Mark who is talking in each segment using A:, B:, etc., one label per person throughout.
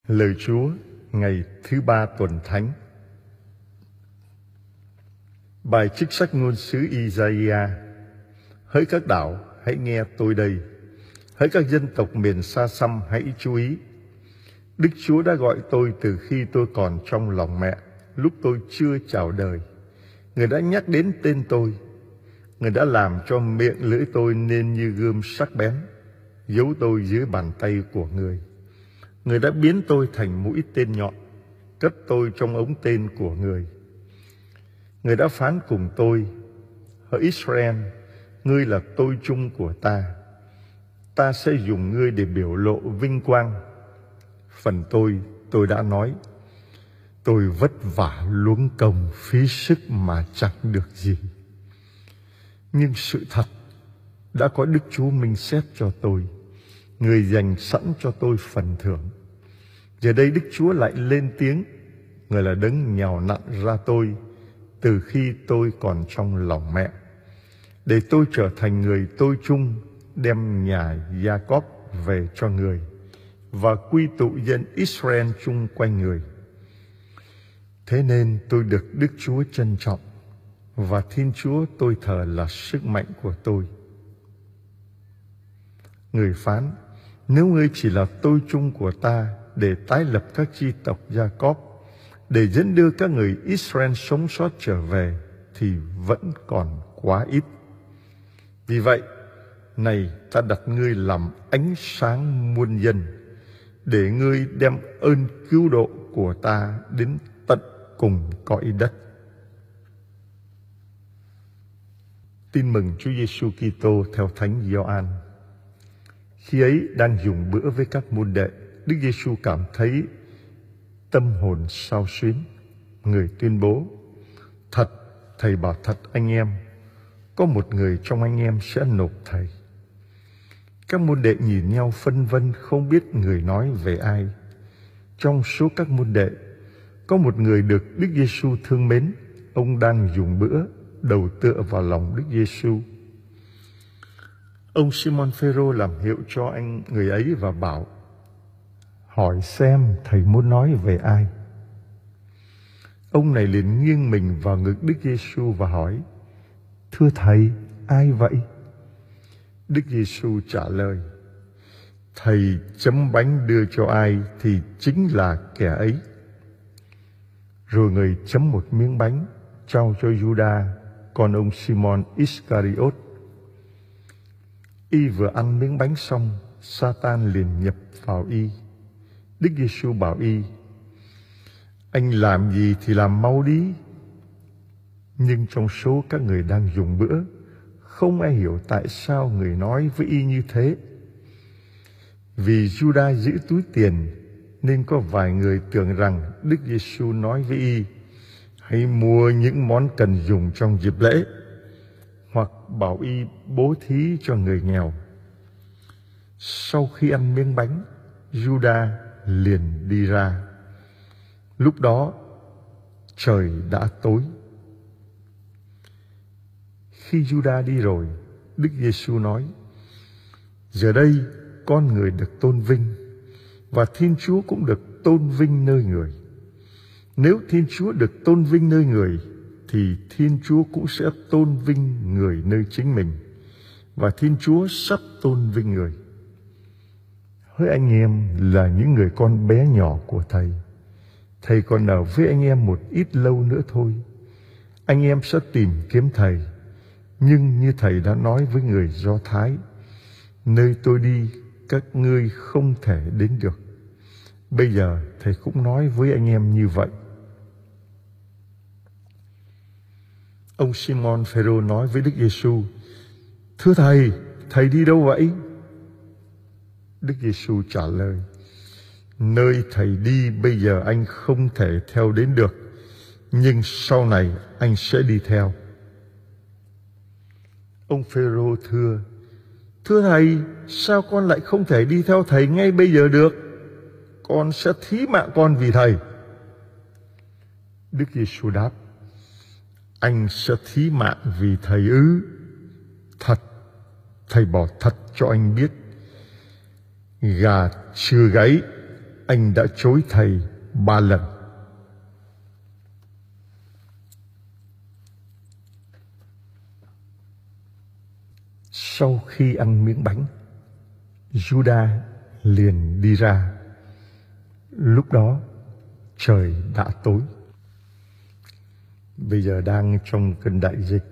A: Lời Chúa ngày thứ ba tuần Thánh. Bài trích sách ngôn sứ Isaiah. Hỡi các đảo, hãy nghe tôi đây. Hỡi các dân tộc miền xa xăm, hãy chú ý. Đức Chúa đã gọi tôi từ khi tôi còn trong lòng mẹ, lúc tôi chưa chào đời. Người đã nhắc đến tên tôi. Người đã làm cho miệng lưỡi tôi nên như gươm sắc bén, giấu tôi dưới bàn tay của người. Người đã biến tôi thành mũi tên nhọn, cất tôi trong ống tên của người. Người đã phán cùng tôi: hỡi Israel, ngươi là tôi chung của ta. Ta sẽ dùng ngươi để biểu lộ vinh quang. Phần tôi đã nói: tôi vất vả luống công phí sức mà chẳng được gì. Nhưng sự thật đã có Đức Chúa minh xét cho tôi. Người dành sẵn cho tôi phần thưởng. Giờ đây Đức Chúa lại lên tiếng. Người là đấng nhào nặn ra tôi từ khi tôi còn trong lòng mẹ, để tôi trở thành người tôi chung, đem nhà Gia-cóp về cho người và quy tụ dân Israel chung quanh người. Thế nên tôi được Đức Chúa trân trọng, và Thiên Chúa tôi thờ là sức mạnh của tôi. Người phán: nếu ngươi chỉ là tôi chung của ta, để tái lập các chi tộc Gia-cóp, để dẫn đưa các người Israel sống sót trở về, thì vẫn còn quá ít. Vì vậy, này ta đặt ngươi làm ánh sáng muôn dân, để ngươi đem ơn cứu độ của ta đến tận cùng cõi đất. Tin mừng Chúa Giêsu Kitô theo Thánh Gioan. Khi ấy đang dùng bữa với các môn đệ, Đức Giêsu cảm thấy tâm hồn xao xuyến. Người tuyên bố: thật, Thầy bảo thật anh em, có một người trong anh em sẽ nộp Thầy. Các môn đệ nhìn nhau phân vân, không biết người nói về ai. Trong số các môn đệ, có một người được Đức Giêsu thương mến. Ông đang dùng bữa, đầu tựa vào lòng Đức Giêsu. Ông Simon Phêrô làm hiệu cho anh người ấy và bảo: hỏi xem Thầy muốn nói về ai. Ông này liền nghiêng mình vào ngực Đức Giêsu và hỏi: thưa Thầy, ai vậy? Đức Giêsu trả lời: Thầy chấm bánh đưa cho ai thì chính là kẻ ấy. Rồi người chấm một miếng bánh, trao cho Giuđa, con ông Simon Iscariot. Y vừa ăn miếng bánh xong, Sa-tan liền nhập vào y. Đức Giêsu bảo y: anh làm gì thì làm mau đi. Nhưng trong số các người đang dùng bữa, không ai hiểu tại sao người nói với y như thế. Vì Giuđa giữ túi tiền, nên có vài người tưởng rằng Đức Giêsu nói với y: hãy mua những món cần dùng trong dịp lễ, hoặc bảo y bố thí cho người nghèo. Sau khi ăn miếng bánh, Giuđa liền đi ra. Lúc đó trời đã tối. Khi Giuđa đi rồi, Đức Giêsu nói: giờ đây con người được tôn vinh, và Thiên Chúa cũng được tôn vinh nơi người. Nếu Thiên Chúa được tôn vinh nơi người, thì Thiên Chúa cũng sẽ tôn vinh người nơi chính mình, và Thiên Chúa sắp tôn vinh người. Hỡi anh em là những người con bé nhỏ của Thầy, Thầy còn ở với anh em một ít lâu nữa thôi. Anh em sẽ tìm kiếm Thầy, nhưng như Thầy đã nói với người Do Thái: nơi tôi đi, các ngươi không thể đến được. Bây giờ Thầy cũng nói với anh em như vậy. Ông Simon Phêrô nói với Đức Giêsu: thưa Thầy, Thầy đi đâu vậy? Đức Giêsu trả lời: nơi Thầy đi bây giờ anh không thể theo đến được, nhưng sau này anh sẽ đi theo. Ông Phêrô thưa: thưa Thầy, sao con lại không thể đi theo Thầy ngay bây giờ được? Con sẽ thí mạng con vì Thầy. Đức Giêsu đáp: anh sẽ thí mạng vì Thầy ư? Thật, Thầy bảo thật cho anh biết, gà chưa gáy anh đã chối thầy 3 lần. Sau khi ăn miếng bánh, Judas liền đi ra. Lúc đó trời đã tối. Bây giờ đang trong cơn đại dịch.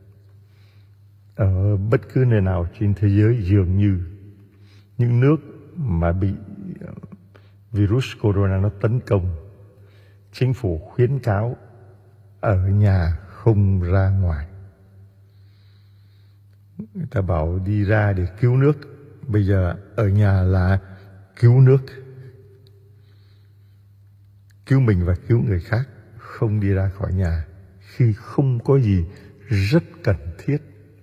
A: Ở bất cứ nơi nào trên thế giới, dường như những nước mà bị virus corona nó tấn công, chính phủ khuyến cáo ở nhà không ra ngoài. Người ta bảo đi ra để cứu nước, bây giờ ở nhà là cứu nước, cứu mình và cứu người khác, không đi ra khỏi nhà khi không có gì rất cần thiết.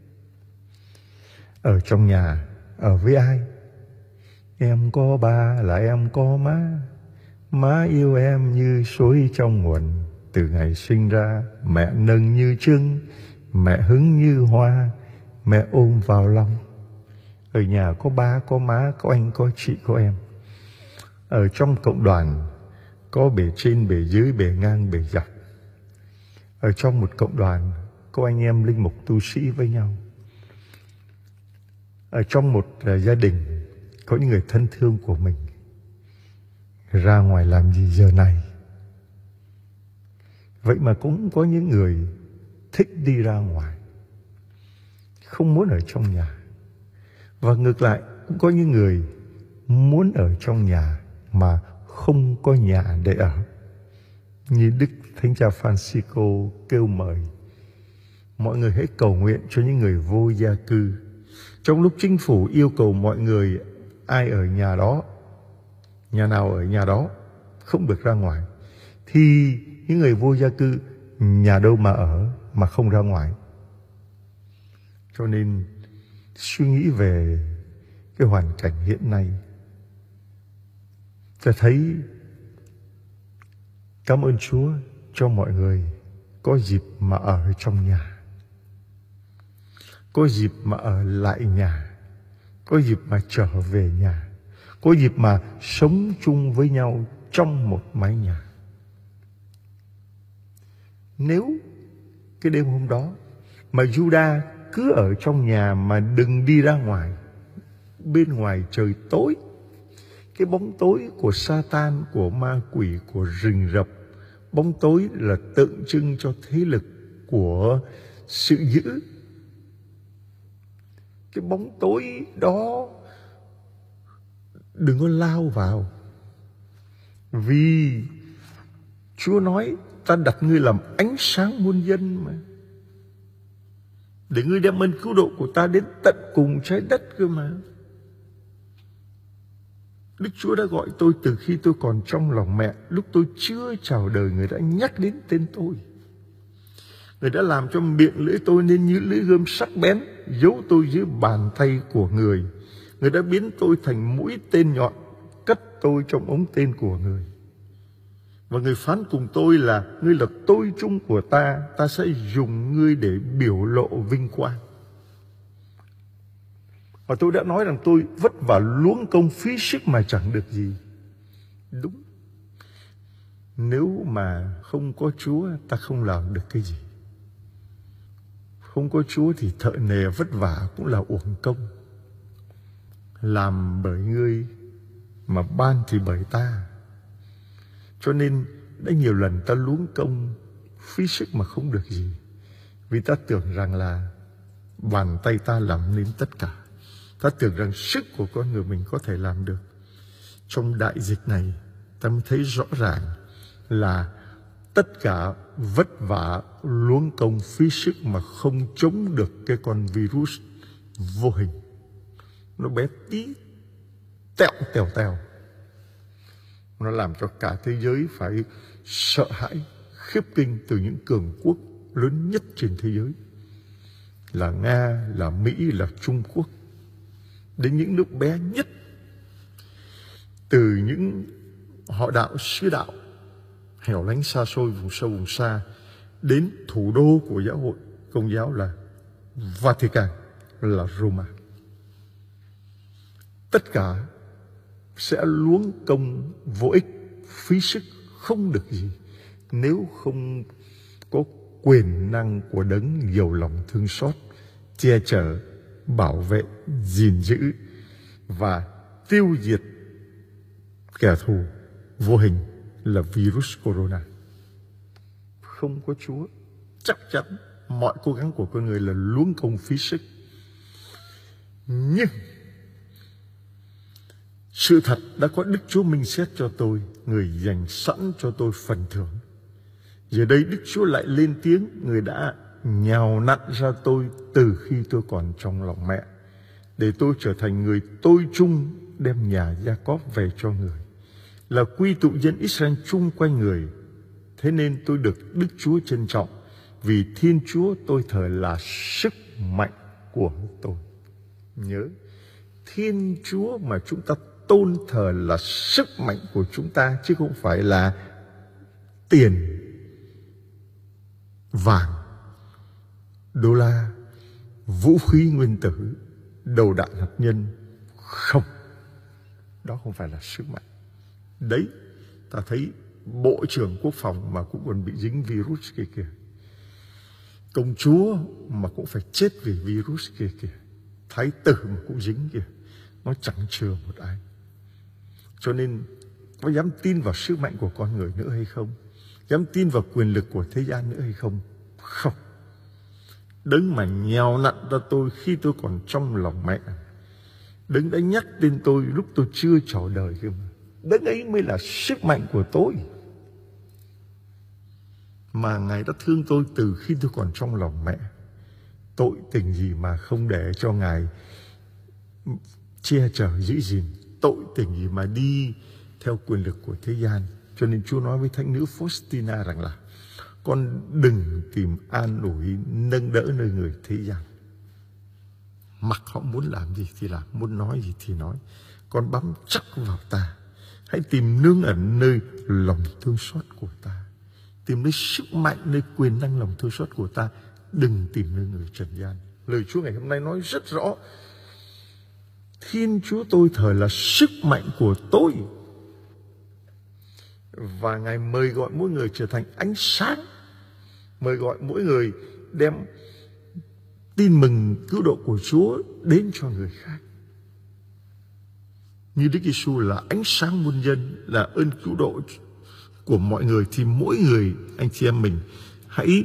A: Ở trong nhà, ở với ai? Em có ba là em có má, má yêu em như suối trong nguồn. Từ ngày sinh ra, mẹ nâng như trứng, mẹ hứng như hoa, mẹ ôm vào lòng. Ở nhà có ba, có má, có anh, có chị, có em. Ở trong cộng đoàn, có bề trên, bề dưới, bề ngang, bề dọc. Ở trong một cộng đoàn, có anh em linh mục tu sĩ với nhau. Ở trong một gia đình, có những người thân thương của mình. Ra ngoài làm gì giờ này? Vậy mà cũng có những người thích đi ra ngoài, không muốn ở trong nhà. Và ngược lại, cũng có những người muốn ở trong nhà mà không có nhà để ở. Như Đức Thánh Cha Francisco kêu mời mọi người hãy cầu nguyện cho những người vô gia cư. Trong lúc chính phủ yêu cầu mọi người ai ở nhà đó, nhà nào ở nhà đó, không được ra ngoài, thì những người vô gia cư nhà đâu mà ở mà không ra ngoài. Cho nên suy nghĩ về cái hoàn cảnh hiện nay, ta thấy cảm ơn Chúa cho mọi người có dịp mà ở trong nhà, có dịp mà ở lại nhà, có dịp mà trở về nhà, có dịp mà sống chung với nhau trong một mái nhà. Nếu cái đêm hôm đó mà Judas cứ ở trong nhà mà đừng đi ra ngoài, bên ngoài trời tối, cái bóng tối của Satan, của ma quỷ, của rình rập, bóng tối là tượng trưng cho thế lực của sự dữ. Cái bóng tối đó đừng có lao vào, vì Chúa nói ta đặt ngươi làm ánh sáng muôn dân mà, để ngươi đem ơn cứu độ của ta đến tận cùng trái đất cơ mà. Đức Chúa đã gọi tôi từ khi tôi còn trong lòng mẹ. Lúc tôi chưa chào đời, Người đã nhắc đến tên tôi. Người đã làm cho miệng lưỡi tôi nên như lưỡi gươm sắc bén, giấu tôi dưới bàn tay của Người. Người đã biến tôi thành mũi tên nhọn, cất tôi trong ống tên của Người. Và Người phán cùng tôi là: ngươi là tôi chung của ta, ta sẽ dùng ngươi để biểu lộ vinh quang. Và tôi đã nói rằng tôi vất vả luống công phí sức mà chẳng được gì. Đúng. Nếu mà không có Chúa, ta không làm được cái gì. Không có Chúa thì thợ nề vất vả cũng là uổng công. Làm bởi ngươi mà ban thì bởi ta. Cho nên đã nhiều lần ta luống công phí sức mà không được gì, vì ta tưởng rằng là bàn tay ta làm nên tất cả. Ta tưởng rằng sức của con người mình có thể làm được. Trong đại dịch này, ta mới thấy rõ ràng là tất cả vất vả luống công phí sức mà không chống được cái con virus vô hình. Nó bé tí, tèo. Nó làm cho cả thế giới phải sợ hãi, khiếp kinh từ những cường quốc lớn nhất trên thế giới, là Nga, là Mỹ, là Trung Quốc, đến những nước bé nhất, từ những họ đạo, sứ đạo, hẻo lánh xa xôi, vùng sâu, vùng xa, đến thủ đô của giáo hội Công giáo là Vatican, là Roma. Tất cả sẽ luống công vô ích, phí sức không được gì, nếu không có quyền năng của đấng nhiều lòng thương xót, che chở, bảo vệ, gìn giữ và tiêu diệt kẻ thù vô hình là virus corona. Không có Chúa, chắc chắn mọi cố gắng của con người là luống công phí sức. Nhưng sự thật đã có Đức Chúa minh xét cho tôi, người dành sẵn cho tôi phần thưởng. Giờ đây Đức Chúa lại lên tiếng, người đã nhào nặn ra tôi từ khi tôi còn trong lòng mẹ, để tôi trở thành người tôi chung đem nhà Gia-cóp về cho người, là quy tụ dân Israel chung quanh người. Thế nên tôi được Đức Chúa trân trọng, vì Thiên Chúa tôi thờ là sức mạnh của tôi. Nhớ, Thiên Chúa mà chúng ta tôn thờ là sức mạnh của chúng ta, chứ không phải là tiền, vàng, đô la, vũ khí nguyên tử, đầu đạn hạt nhân. Không, đó không phải là sức mạnh. Đấy, ta thấy Bộ trưởng Quốc phòng mà cũng còn bị dính virus kia kìa, công chúa mà cũng phải chết vì virus kia kìa, thái tử mà cũng dính kìa. Nó chẳng chừa một ai. Cho nên có dám tin vào sức mạnh của con người nữa hay không? Dám tin vào quyền lực của thế gian nữa hay không? Không. Đấng mà nhào nặn ra tôi khi tôi còn trong lòng mẹ, đấng đã nhắc tên tôi lúc tôi chưa chào đời cơ mà, đấng ấy mới là sức mạnh của tôi. Mà Ngài đã thương tôi từ khi tôi còn trong lòng mẹ. Tội tình gì mà không để cho Ngài che chở giữ gìn, tội tình gì mà đi theo quyền lực của thế gian. Cho nên Chúa nói với thánh nữ Faustina rằng là con đừng tìm an ủi nâng đỡ nơi người thế gian. Mặc họ muốn làm gì thì làm, muốn nói gì thì nói, con bám chắc vào ta. Hãy tìm nương ẩn nơi lòng thương xót của ta, tìm nơi sức mạnh, nơi quyền năng lòng thương xót của ta. Đừng tìm nơi người trần gian. Lời Chúa ngày hôm nay nói rất rõ, Thiên Chúa tôi thờ là sức mạnh của tôi. Và Ngài mời gọi mỗi người trở thành ánh sáng, mời gọi mỗi người đem tin mừng cứu độ của Chúa đến cho người khác. Như Đức Giêsu là ánh sáng muôn dân, là ơn cứu độ của mọi người, thì mỗi người anh chị em mình hãy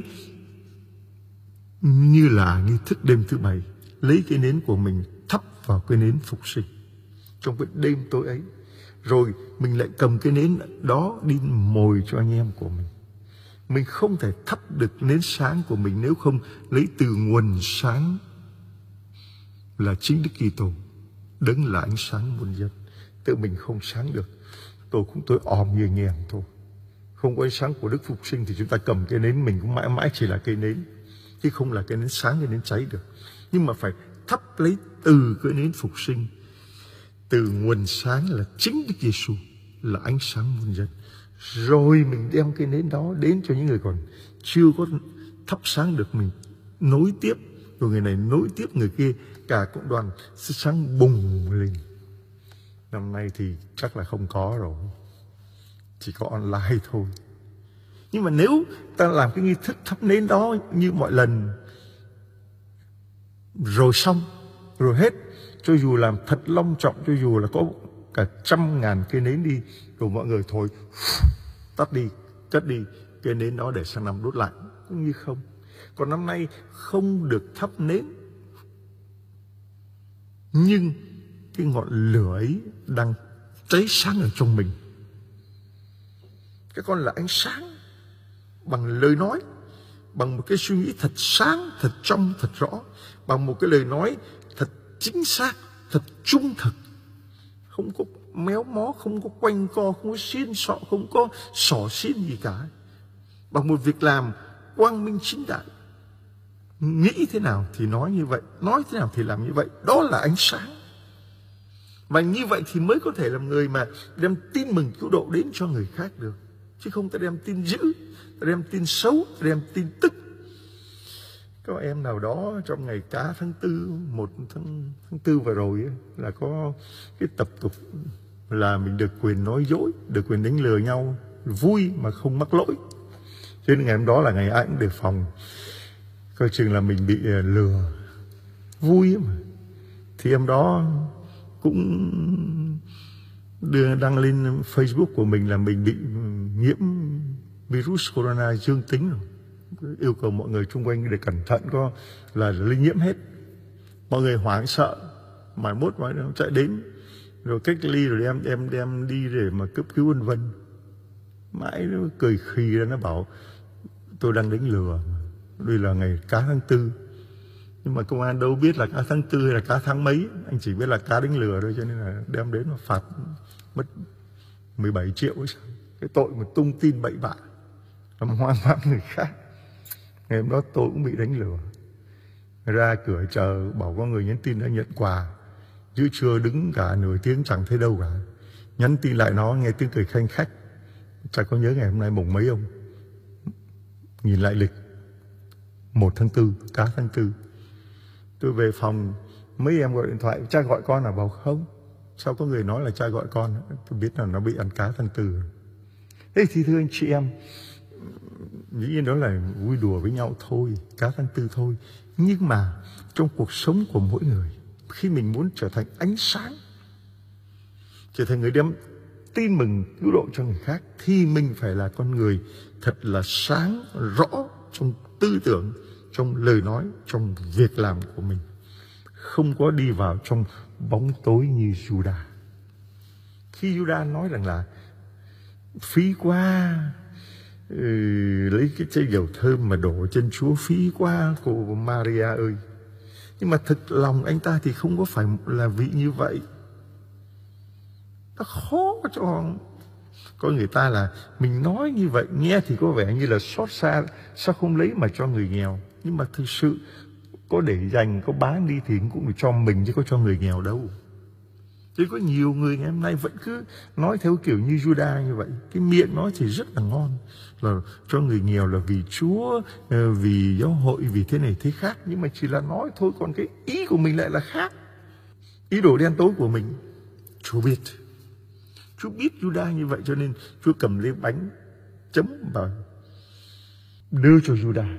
A: như là nghi thức đêm thứ bảy, lấy cái nến của mình thắp vào cái nến phục sinh trong cái đêm tối ấy, rồi mình lại cầm cái nến đó đi mồi cho anh em của mình. Mình không thể thắp được nến sáng của mình nếu không lấy từ nguồn sáng là chính Đức Kitô, đấng là ánh sáng muôn dân. Tự mình không sáng được, tôi òm như anh em thôi. Không có ánh sáng của Đức Phục Sinh thì chúng ta cầm cái nến mình cũng mãi mãi chỉ là cây nến, chứ không là cái nến sáng, cái nến cháy được. Nhưng mà phải thắp lấy từ cái nến Phục Sinh, từ nguồn sáng là chính Đức Giêsu, là ánh sáng muôn dân. Rồi mình đem cái nến đó đến cho những người còn chưa có thắp sáng được, mình nối tiếp, rồi người này nối tiếp người kia, cả cộng đoàn sẽ sáng bùng lên. Năm nay thì chắc là không có rồi, chỉ có online thôi. Nhưng mà nếu ta làm cái nghi thức thắp nến đó như mọi lần, rồi xong, rồi hết, cho dù làm thật long trọng, cho dù là có cả 100.000 cây nến đi, rồi mọi người thôi tắt đi, cất đi cây nến đó để sang năm đốt lại, cũng như không. Còn năm nay không được thắp nến, nhưng cái ngọn lửa ấy đang cháy sáng ở trong mình. Các con là ánh sáng bằng lời nói, bằng một cái suy nghĩ thật sáng, thật trong, thật rõ, bằng một cái lời nói thật chính xác, thật trung thực, không có méo mó, không có quanh co, không có xiên xọ, không có xỏ xiên gì cả. Bằng một việc làm quang minh chính đại, nghĩ thế nào thì nói như vậy, nói thế nào thì làm như vậy. Đó là ánh sáng. Và như vậy thì mới có thể làm người mà đem tin mừng cứu độ đến cho người khác được. Chứ không ta đem tin dữ, ta đem tin xấu, ta đem tin tức. Có em nào đó trong ngày cá tháng 4, 1 tháng 4 vừa rồi ấy, là có cái tập tục là mình được quyền nói dối, được quyền đánh lừa nhau, vui mà không mắc lỗi. Cho nên ngày hôm đó là ngày ai cũng đề phòng, coi chừng là mình bị lừa, vui mà. Thì hôm đó cũng đăng lên Facebook của mình là mình bị nhiễm virus corona dương tính rồi. Yêu cầu mọi người xung quanh để cẩn thận, có là lây nhiễm hết. Mọi người hoảng sợ, mai mốt nó chạy đến rồi cách ly rồi đem đi để mà cấp cứu vân vân. Mãi nó cười khì ra, nó bảo tôi đang đánh lừa, đây là ngày cá tháng 4. Nhưng mà công an đâu biết là cá tháng 4 hay là cá tháng mấy, anh chỉ biết là cá đánh lừa thôi, cho nên là đem đến mà phạt mất 17 triệu ấy. Cái tội mà tung tin bậy bạ, làm hoang mang người khác. Ngày hôm đó tôi cũng bị đánh lừa. Ra cửa chờ bảo có người nhắn tin đã nhận quà, giữa trưa đứng cả nửa tiếng chẳng thấy đâu cả. Nhắn tin lại nó nghe tiếng cười khanh khách. Chắc có nhớ ngày hôm nay mùng mấy không? Nhìn lại lịch 1 tháng 4, cá tháng 4. Tôi về phòng, mấy em gọi điện thoại, cha gọi con à? Bảo không. Sao có người nói là cha gọi con? Tôi biết là nó bị ăn cá tháng 4. Thế thì thưa anh chị em, dĩ nhiên đó là vui đùa với nhau thôi, cá tháng 4 thôi. Nhưng mà trong cuộc sống của mỗi người, khi mình muốn trở thành ánh sáng, trở thành người đem tin mừng cứu độ cho người khác, thì mình phải là con người thật là sáng rõ trong tư tưởng, trong lời nói, trong việc làm của mình. Không có đi vào trong bóng tối như Judas. Khi Judas nói rằng là phí quá, lấy cái chai dầu thơm mà đổ chân Chúa, phí quá cô Maria ơi. Nhưng mà thực lòng anh ta thì không có phải là vị như vậy. Nó khó cho con người ta là mình nói như vậy, nghe thì có vẻ như là xót xa, sao không lấy mà cho người nghèo. Nhưng mà thực sự có để dành, có bán đi thì cũng phải cho mình chứ có cho người nghèo đâu. Chứ có nhiều người ngày hôm nay vẫn cứ nói theo kiểu như Judas như vậy. Cái miệng nói thì rất là ngon, là cho người nghèo là vì Chúa, vì giáo hội, vì thế này thế khác. Nhưng mà chỉ là nói thôi, còn cái ý của mình lại là khác. Ý đồ đen tối của mình Chúa biết. Chúa biết Judas như vậy, cho nên Chúa cầm lấy bánh chấm và đưa cho Judas.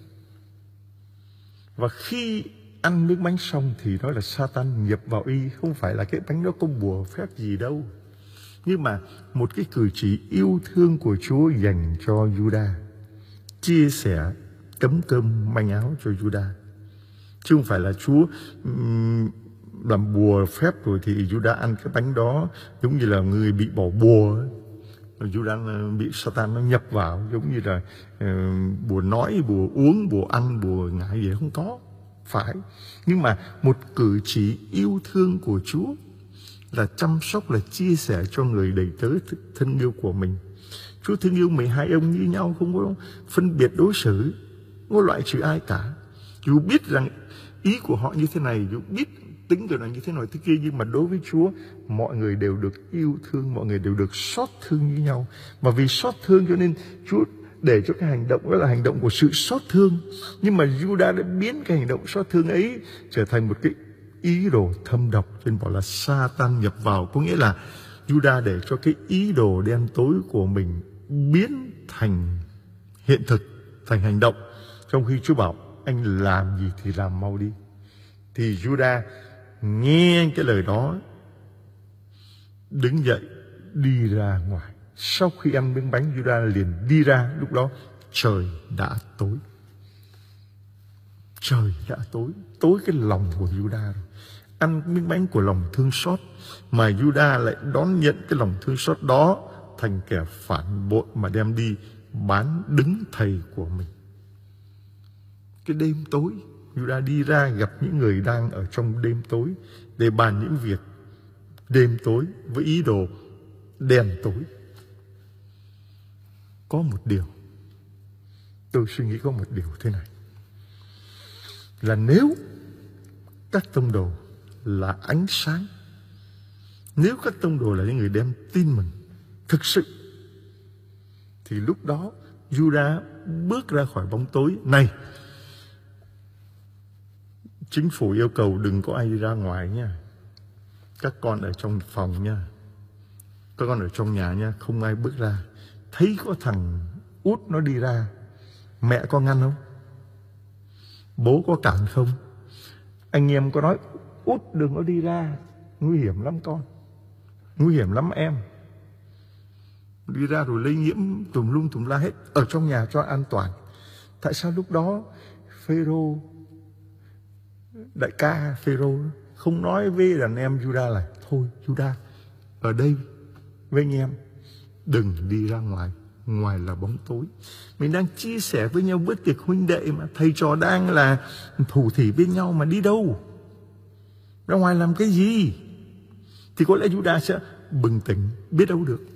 A: Và khi ăn miếng bánh xong thì nói là Satan nhập vào y. Không phải là cái bánh đó có bùa phép gì đâu, nhưng mà một cái cử chỉ yêu thương của Chúa dành cho Judas, chia sẻ tấm cơm manh áo cho Judas. Chứ không phải là Chúa làm bùa phép rồi thì Judas ăn cái bánh đó giống như là người bị bỏ bùa ấy. Judas bị Satan nó nhập vào, giống như là bùa nói, bùa uống, bùa ăn, bùa ngại gì không có. Phải. Nhưng mà một cử chỉ yêu thương của Chúa là chăm sóc, là chia sẻ cho người đầy tớ thân yêu của mình. Chúa thương yêu 12 ông như nhau, không có phân biệt đối xử, không có loại trừ ai cả. Dù biết rằng ý của họ như thế này, dù biết tính của nó như thế này thế kia, nhưng mà đối với Chúa, mọi người đều được yêu thương, mọi người đều được xót thương như nhau. Mà vì xót thương cho nên Chúa để cho cái hành động đó là hành động của sự xót thương. Nhưng mà Judas đã biến cái hành động xót thương ấy trở thành một cái ý đồ thâm độc, cho nên bảo là Satan nhập vào. Có nghĩa là Judas để cho cái ý đồ đen tối của mình biến thành hiện thực, thành hành động. Trong khi Chúa bảo anh làm gì thì làm mau đi, thì Judas nghe cái lời đó, đứng dậy đi ra ngoài. Sau khi ăn miếng bánh, Judas liền đi ra. Lúc đó trời đã tối. Trời đã tối. Tối cái lòng của Judas rồi. Ăn miếng bánh của lòng thương xót, mà Judas lại đón nhận cái lòng thương xót đó thành kẻ phản bội mà đem đi bán đứng thầy của mình. Cái đêm tối, Judas đi ra gặp những người đang ở trong đêm tối để bàn những việc đêm tối với ý đồ đen tối. Có một điều, tôi suy nghĩ có một điều thế này, là nếu các tông đồ là ánh sáng, nếu các tông đồ là những người đem tin mừng thực sự, thì lúc đó Judas bước ra khỏi bóng tối này. Chính phủ yêu cầu đừng có ai đi ra ngoài nha, các con ở trong phòng nha. Các con ở trong nhà nha, không ai bước ra, thấy có thằng út nó đi ra, mẹ có ngăn không? Bố có cản không? Anh em có nói út đừng có đi ra, nguy hiểm lắm con, nguy hiểm lắm em. Đi ra rồi lây nhiễm tùm lum tùm la hết. Ở trong nhà cho an toàn. Tại sao lúc đó Phêrô, đại ca Phêrô không nói với đàn em Juda là thôi Juda ở đây với anh em, đừng đi ra ngoài, ngoài là bóng tối. Mình đang chia sẻ với nhau bữa tiệc huynh đệ mà, thầy trò đang là thủ thỉ bên nhau mà đi đâu, ra ngoài làm cái gì? Thì có lẽ Juda sẽ bừng tỉnh, biết đâu được.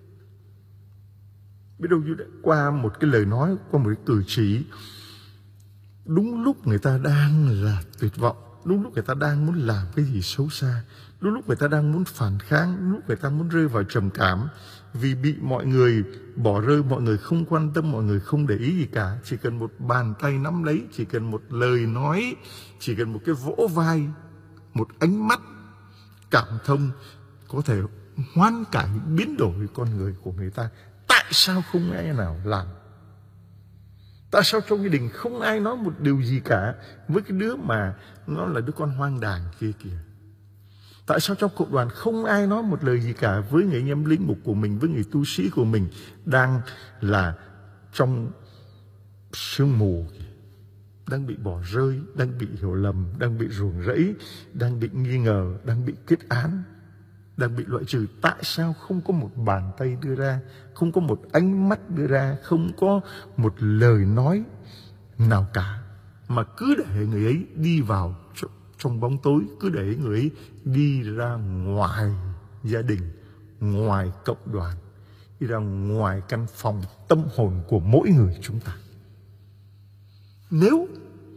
A: Biết đâu Juda qua một cái lời nói, qua một cái cử chỉ, đúng lúc người ta đang là tuyệt vọng, đúng lúc người ta đang muốn làm cái gì xấu xa, đúng lúc người ta đang muốn phản kháng, đúng lúc người ta muốn rơi vào trầm cảm, vì bị mọi người bỏ rơi, mọi người không quan tâm, mọi người không để ý gì cả. Chỉ cần một bàn tay nắm lấy, chỉ cần một lời nói, chỉ cần một cái vỗ vai, một ánh mắt cảm thông có thể hoán cải, biến đổi con người của người ta. Tại sao không ai nào làm? Tại sao trong gia đình không ai nói một điều gì cả với cái đứa mà nó là đứa con hoang đàng kia kìa? Tại sao trong cộng đoàn không ai nói một lời gì cả với người anh em linh mục của mình, với người tu sĩ của mình đang là trong sương mù, đang bị bỏ rơi, đang bị hiểu lầm, đang bị ruồng rẫy, đang bị nghi ngờ, đang bị kết án, đang bị loại trừ? Tại sao không có một bàn tay đưa ra, không có một ánh mắt đưa ra, không có một lời nói nào cả, mà cứ để người ấy đi vào trong bóng tối, cứ để người ấy đi ra ngoài gia đình, ngoài cộng đoàn, đi ra ngoài căn phòng tâm hồn của mỗi người chúng ta? Nếu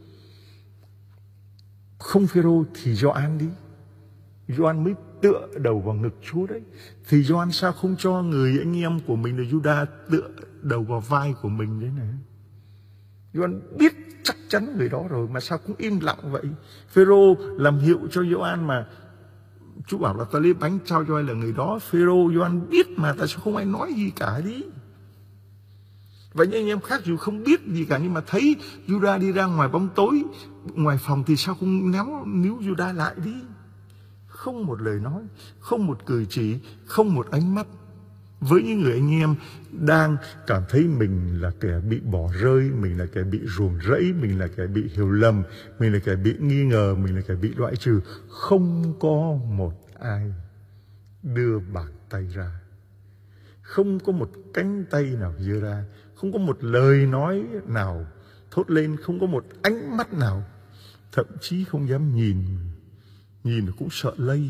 A: không Phêrô thì Gioan đi. Gioan mới tựa đầu vào ngực Chúa đấy. Thì Gioan sao không cho người anh em của mình là Juda tựa đầu vào vai của mình đấy này? Gioan biết chắc chắn người đó rồi mà sao cũng im lặng vậy? Phêrô làm hiệu cho Gioan mà Chúa bảo là ta lấy bánh trao cho ai là người đó. Phêrô Gioan biết mà, tại sao không ai nói gì cả đi? Vậy những anh em khác dù không biết gì cả, nhưng mà thấy Juda đi ra ngoài bóng tối, ngoài phòng, thì sao không níu Juda lại đi? Không một lời nói, không một cử chỉ, không một ánh mắt. Với những người anh em đang cảm thấy mình là kẻ bị bỏ rơi, mình là kẻ bị ruồng rẫy, mình là kẻ bị hiểu lầm, mình là kẻ bị nghi ngờ, mình là kẻ bị loại trừ, không có một ai đưa bàn tay ra, không có một cánh tay nào giơ ra, không có một lời nói nào thốt lên, không có một ánh mắt nào, thậm chí không dám nhìn cũng sợ lây.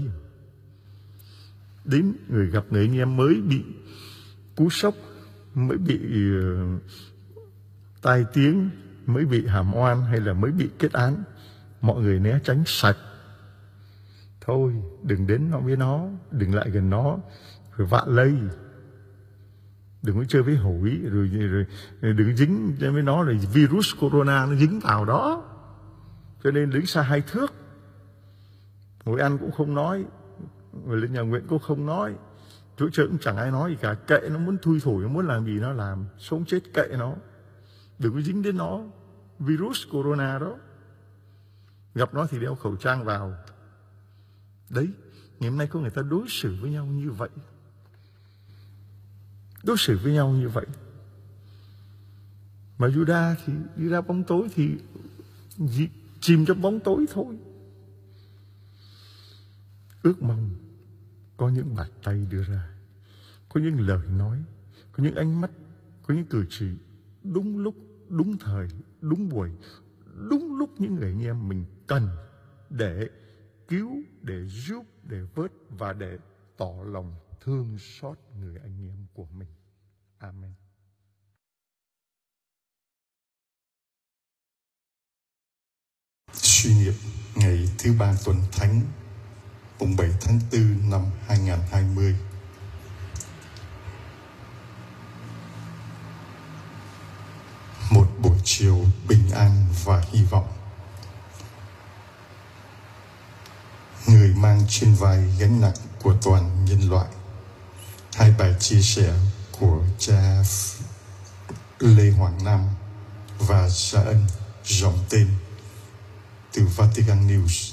A: Đến người gặp người anh em mới bị cú sốc, mới bị tai tiếng, mới bị hàm oan hay là mới bị kết án, mọi người né tránh sạch. Thôi đừng đến nó với nó, đừng lại gần nó, rồi vạ lây. Đừng có chơi với hủi, rồi đừng dính với nó, rồi virus corona nó dính vào đó. Cho nên đứng xa 2 thước. Ngồi ăn cũng không nói, ngồi lên nhà nguyện cũng không nói, chỗ chơi cũng chẳng ai nói gì cả. Kệ nó muốn thui thủi, nó muốn làm gì nó làm, sống chết kệ nó, đừng có dính đến nó, virus corona đó. Gặp nó thì đeo khẩu trang vào. Đấy, ngày hôm nay có người ta đối xử với nhau như vậy, đối xử với nhau như vậy. Mà Juda thì đi ra bóng tối thì chìm trong bóng tối thôi. Ước mong có những bàn tay đưa ra, có những lời nói, có những ánh mắt, có những cử chỉ đúng lúc, đúng thời, đúng buổi, đúng lúc những người anh em mình cần để cứu, để giúp, để vớt và để tỏ lòng thương xót người anh em của mình. Amen.
B: Suy niệm ngày thứ 3 tuần Thánh, mùng 7 tháng 4 năm 2020. Một buổi chiều bình an và hy vọng. Người mang trên vai gánh nặng của toàn nhân loại, Hai bài chia sẻ của cha Lê Hoàng Nam và Gia Ân dòng tên từ Vatican News.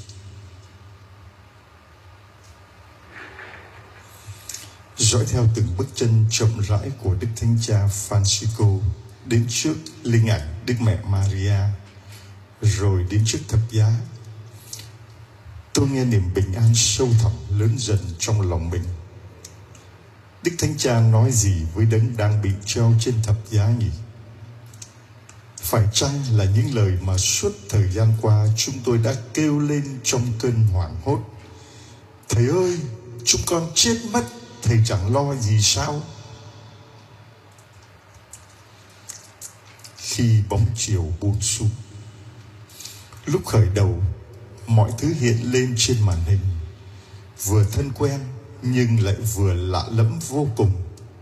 B: Dõi theo từng bước chân chậm rãi của Đức Thánh Cha Francisco đến trước linh ảnh Đức Mẹ Maria, rồi đến trước thập giá, tôi nghe niềm bình an sâu thẳm lớn dần trong lòng mình. Đức Thánh Cha nói gì với đấng đang bị treo trên thập giá nhỉ? Phải chăng là những lời mà suốt thời gian qua chúng tôi đã kêu lên trong cơn hoảng hốt? Thầy ơi, chúng con chết mất, thầy chẳng lo gì sao? Khi bóng chiều buông xuống, lúc khởi đầu, mọi thứ hiện lên trên màn hình, vừa thân quen nhưng lại vừa lạ lẫm vô cùng.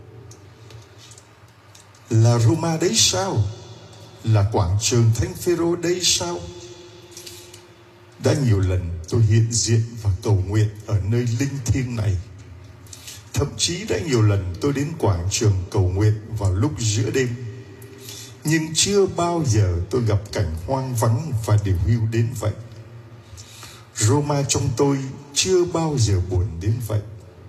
B: Là Roma đấy sao? Là quảng trường Thánh Phêrô đấy sao? Đã nhiều lần tôi hiện diện và cầu nguyện ở nơi linh thiêng này. Thậm chí đã nhiều lần tôi đến quảng trường cầu nguyện vào lúc giữa đêm. Nhưng chưa bao giờ tôi gặp cảnh hoang vắng và điều hưu đến vậy. Roma trong tôi chưa bao giờ buồn đến vậy.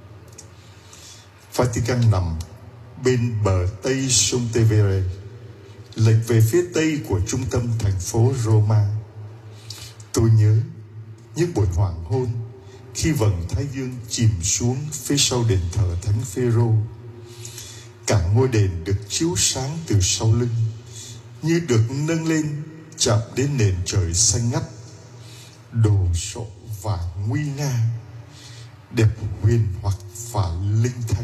B: Vatican nằm bên bờ tây sông Tevere, lệch về phía tây của trung tâm thành phố Roma. Tôi nhớ những buổi hoàng hôn khi vầng thái dương chìm xuống phía sau đền thờ Thánh Phêrô. Cả ngôi đền được chiếu sáng từ sau lưng, như được nâng lên chạm đến nền trời xanh ngắt, đồ sộ và nguy nga, đẹp huyền hoặc và linh thánh.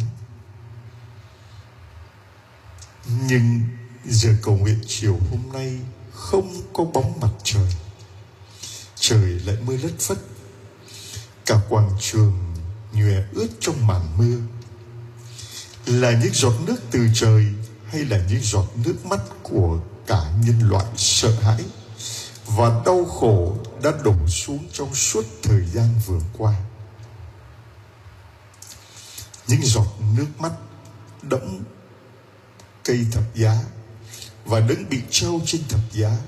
B: Nhưng giờ cầu nguyện chiều hôm nay không có bóng mặt trời. Trời lại mưa lất phất. Cả quảng trường nhòe ướt trong màn mưa. Là những giọt nước từ trời hay là những giọt nước mắt của cả nhân loại sợ hãi và đau khổ đã đổ xuống trong suốt thời gian vừa qua? Những giọt nước mắt đẫm cây thập giá và đấng bị treo trên thập giá.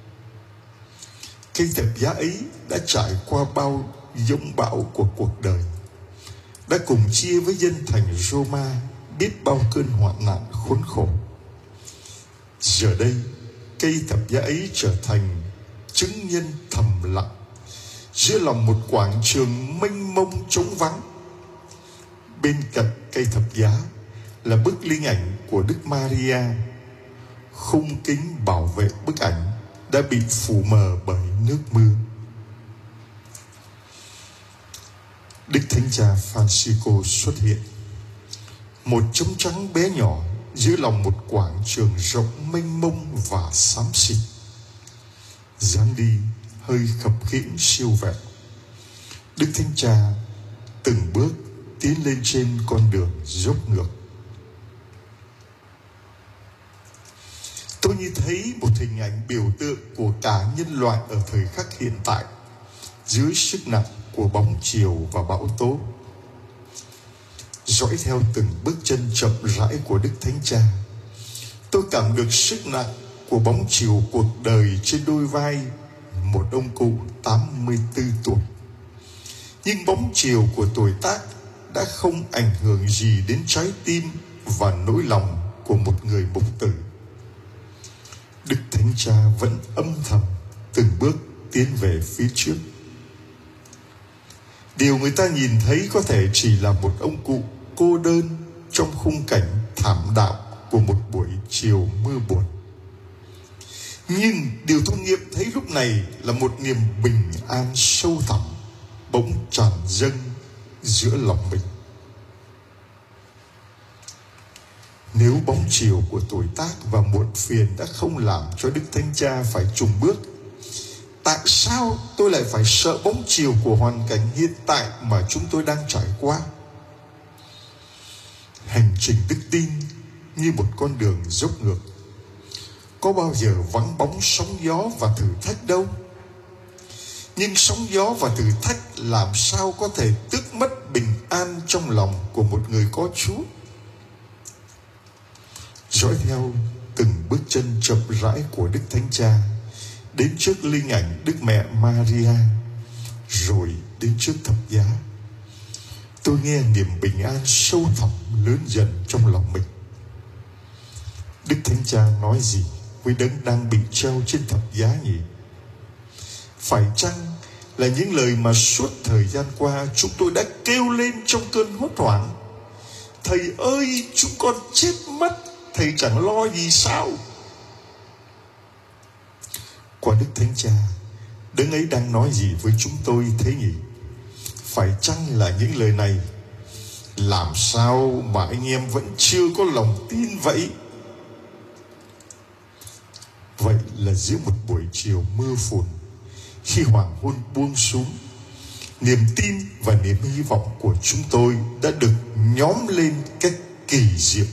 B: Cây thập giá ấy đã trải qua bao giông bão của cuộc đời, đã cùng chia với dân thành Roma biết bao cơn hoạn nạn khốn khổ. Giờ đây, cây thập giá ấy trở thành chứng nhân thầm lặng giữa lòng một quảng trường mênh mông trống vắng. Bên cạnh cây thập giá là bức linh ảnh của Đức Maria. Khung kính bảo vệ bức ảnh đã bị phủ mờ bởi nước mưa. Đức Thánh Cha Francisco xuất hiện, một chấm trắng bé nhỏ giữa lòng một quảng trường rộng mênh mông và xám xịt. Dáng đi hơi khập khiễng siêu vẹo, Đức Thánh Cha từng bước tiến lên trên con đường dốc ngược. Tôi như thấy một hình ảnh biểu tượng của cả nhân loại ở thời khắc hiện tại, dưới sức nặng của bóng chiều và bão tố. Dõi theo từng bước chân chậm rãi của Đức Thánh Cha, tôi cảm được sức nặng của bóng chiều cuộc đời trên đôi vai một ông cụ 84 tuổi. Nhưng bóng chiều của tuổi tác đã không ảnh hưởng gì đến trái tim và nỗi lòng của một người mục tử. Đức Thánh Cha vẫn âm thầm từng bước tiến về phía trước. Điều người ta nhìn thấy có thể chỉ là một ông cụ cô đơn trong khung cảnh thảm đạo của một buổi chiều mưa buồn. Nhưng điều tôi nghiệm thấy lúc này là một niềm bình an sâu thẳm bỗng tràn dâng giữa lòng mình. Nếu bóng chiều của tuổi tác và muộn phiền đã không làm cho Đức Thánh Cha phải chùn bước, tại sao tôi lại phải sợ bóng chiều của hoàn cảnh hiện tại mà chúng tôi đang trải qua? Hành trình đức tin như một con đường dốc ngược, có bao giờ vắng bóng sóng gió và thử thách đâu. Nhưng sóng gió và thử thách làm sao có thể tước mất bình an trong lòng của một người có Chúa? dõi theo từng bước chân chậm rãi của Đức Thánh Cha đến trước linh ảnh Đức Mẹ Maria, rồi đến trước thập giá. Tôi nghe niềm bình an sâu thẳm lớn dần trong lòng mình. Đức Thánh Cha nói gì với đấng đang bị treo trên thập giá nhỉ? Phải chăng là những lời mà suốt thời gian qua chúng tôi đã kêu lên trong cơn hốt hoảng: Thầy ơi, chúng con chết mất, Thầy chẳng lo gì sao? Qua Đức Thánh Cha, đấng ấy đang nói gì với chúng tôi thế nhỉ? Phải chăng là những lời này: làm sao mà anh em vẫn chưa có lòng tin vậy? Vậy là giữa một buổi chiều mưa phùn, khi hoàng hôn buông xuống, niềm tin và niềm hy vọng của chúng tôi đã được nhóm lên cách kỳ diệu.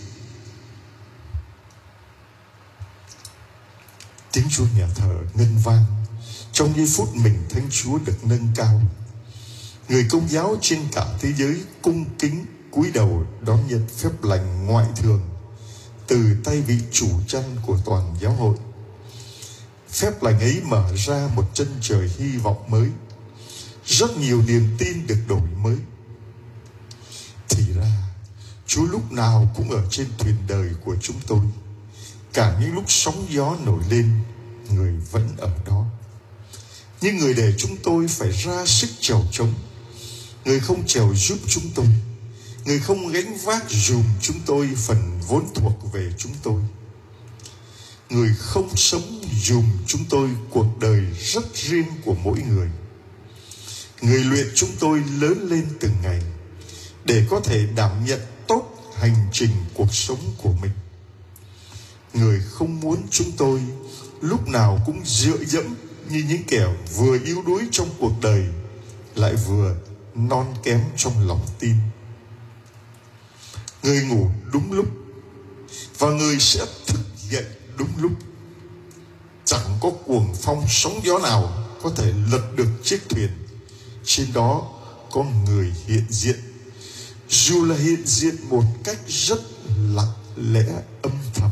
B: Tiếng chuông nhà thờ ngân vang. Trong giây phút mình Thánh Chúa được nâng cao, người Công giáo trên cả thế giới cung kính cúi đầu đón nhận phép lành ngoại thường từ tay vị chủ chăn của toàn giáo hội. Phép lành ấy mở ra một chân trời hy vọng mới. Rất nhiều niềm tin được đổi mới. Thì ra Chúa lúc nào cũng ở trên thuyền đời của chúng tôi. Cả những lúc sóng gió nổi lên, người vẫn ở đó. Nhưng người để chúng tôi phải ra sức chèo chống. Người không chèo giúp chúng tôi. Người không gánh vác dùm chúng tôi phần vốn thuộc về chúng tôi. Người không sống dùm chúng tôi cuộc đời rất riêng của mỗi người. Người luyện chúng tôi lớn lên từng ngày để có thể đảm nhận tốt hành trình cuộc sống của mình. Người không muốn chúng tôi lúc nào cũng dựa dẫm như những kẻ vừa yếu đuối trong cuộc đời, lại vừa non kém trong lòng tin. Người ngủ đúng lúc và người sẽ thức dậy đúng lúc. Chẳng có cuồng phong sóng gió nào có thể lật được chiếc thuyền. Trên đó có người hiện diện, dù là hiện diện một cách rất lặng lẽ âm thầm.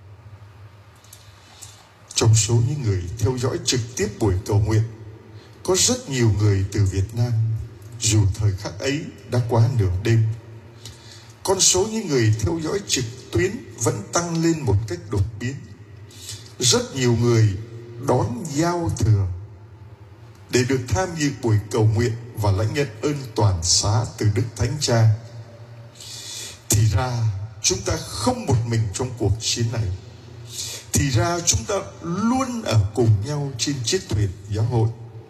B: Trong số những người theo dõi trực tiếp buổi cầu nguyện, có rất nhiều người từ Việt Nam, dù thời khắc ấy đã quá nửa đêm. Con số những người theo dõi trực tuyến vẫn tăng lên một cách đột biến. Rất nhiều người đón giao thừa để được tham dự buổi cầu nguyện và lãnh nhận ơn toàn xá từ Đức Thánh Cha. Thì ra chúng ta không một mình trong cuộc chiến này. Thì ra chúng ta luôn ở cùng nhau trên chiếc thuyền giáo hội.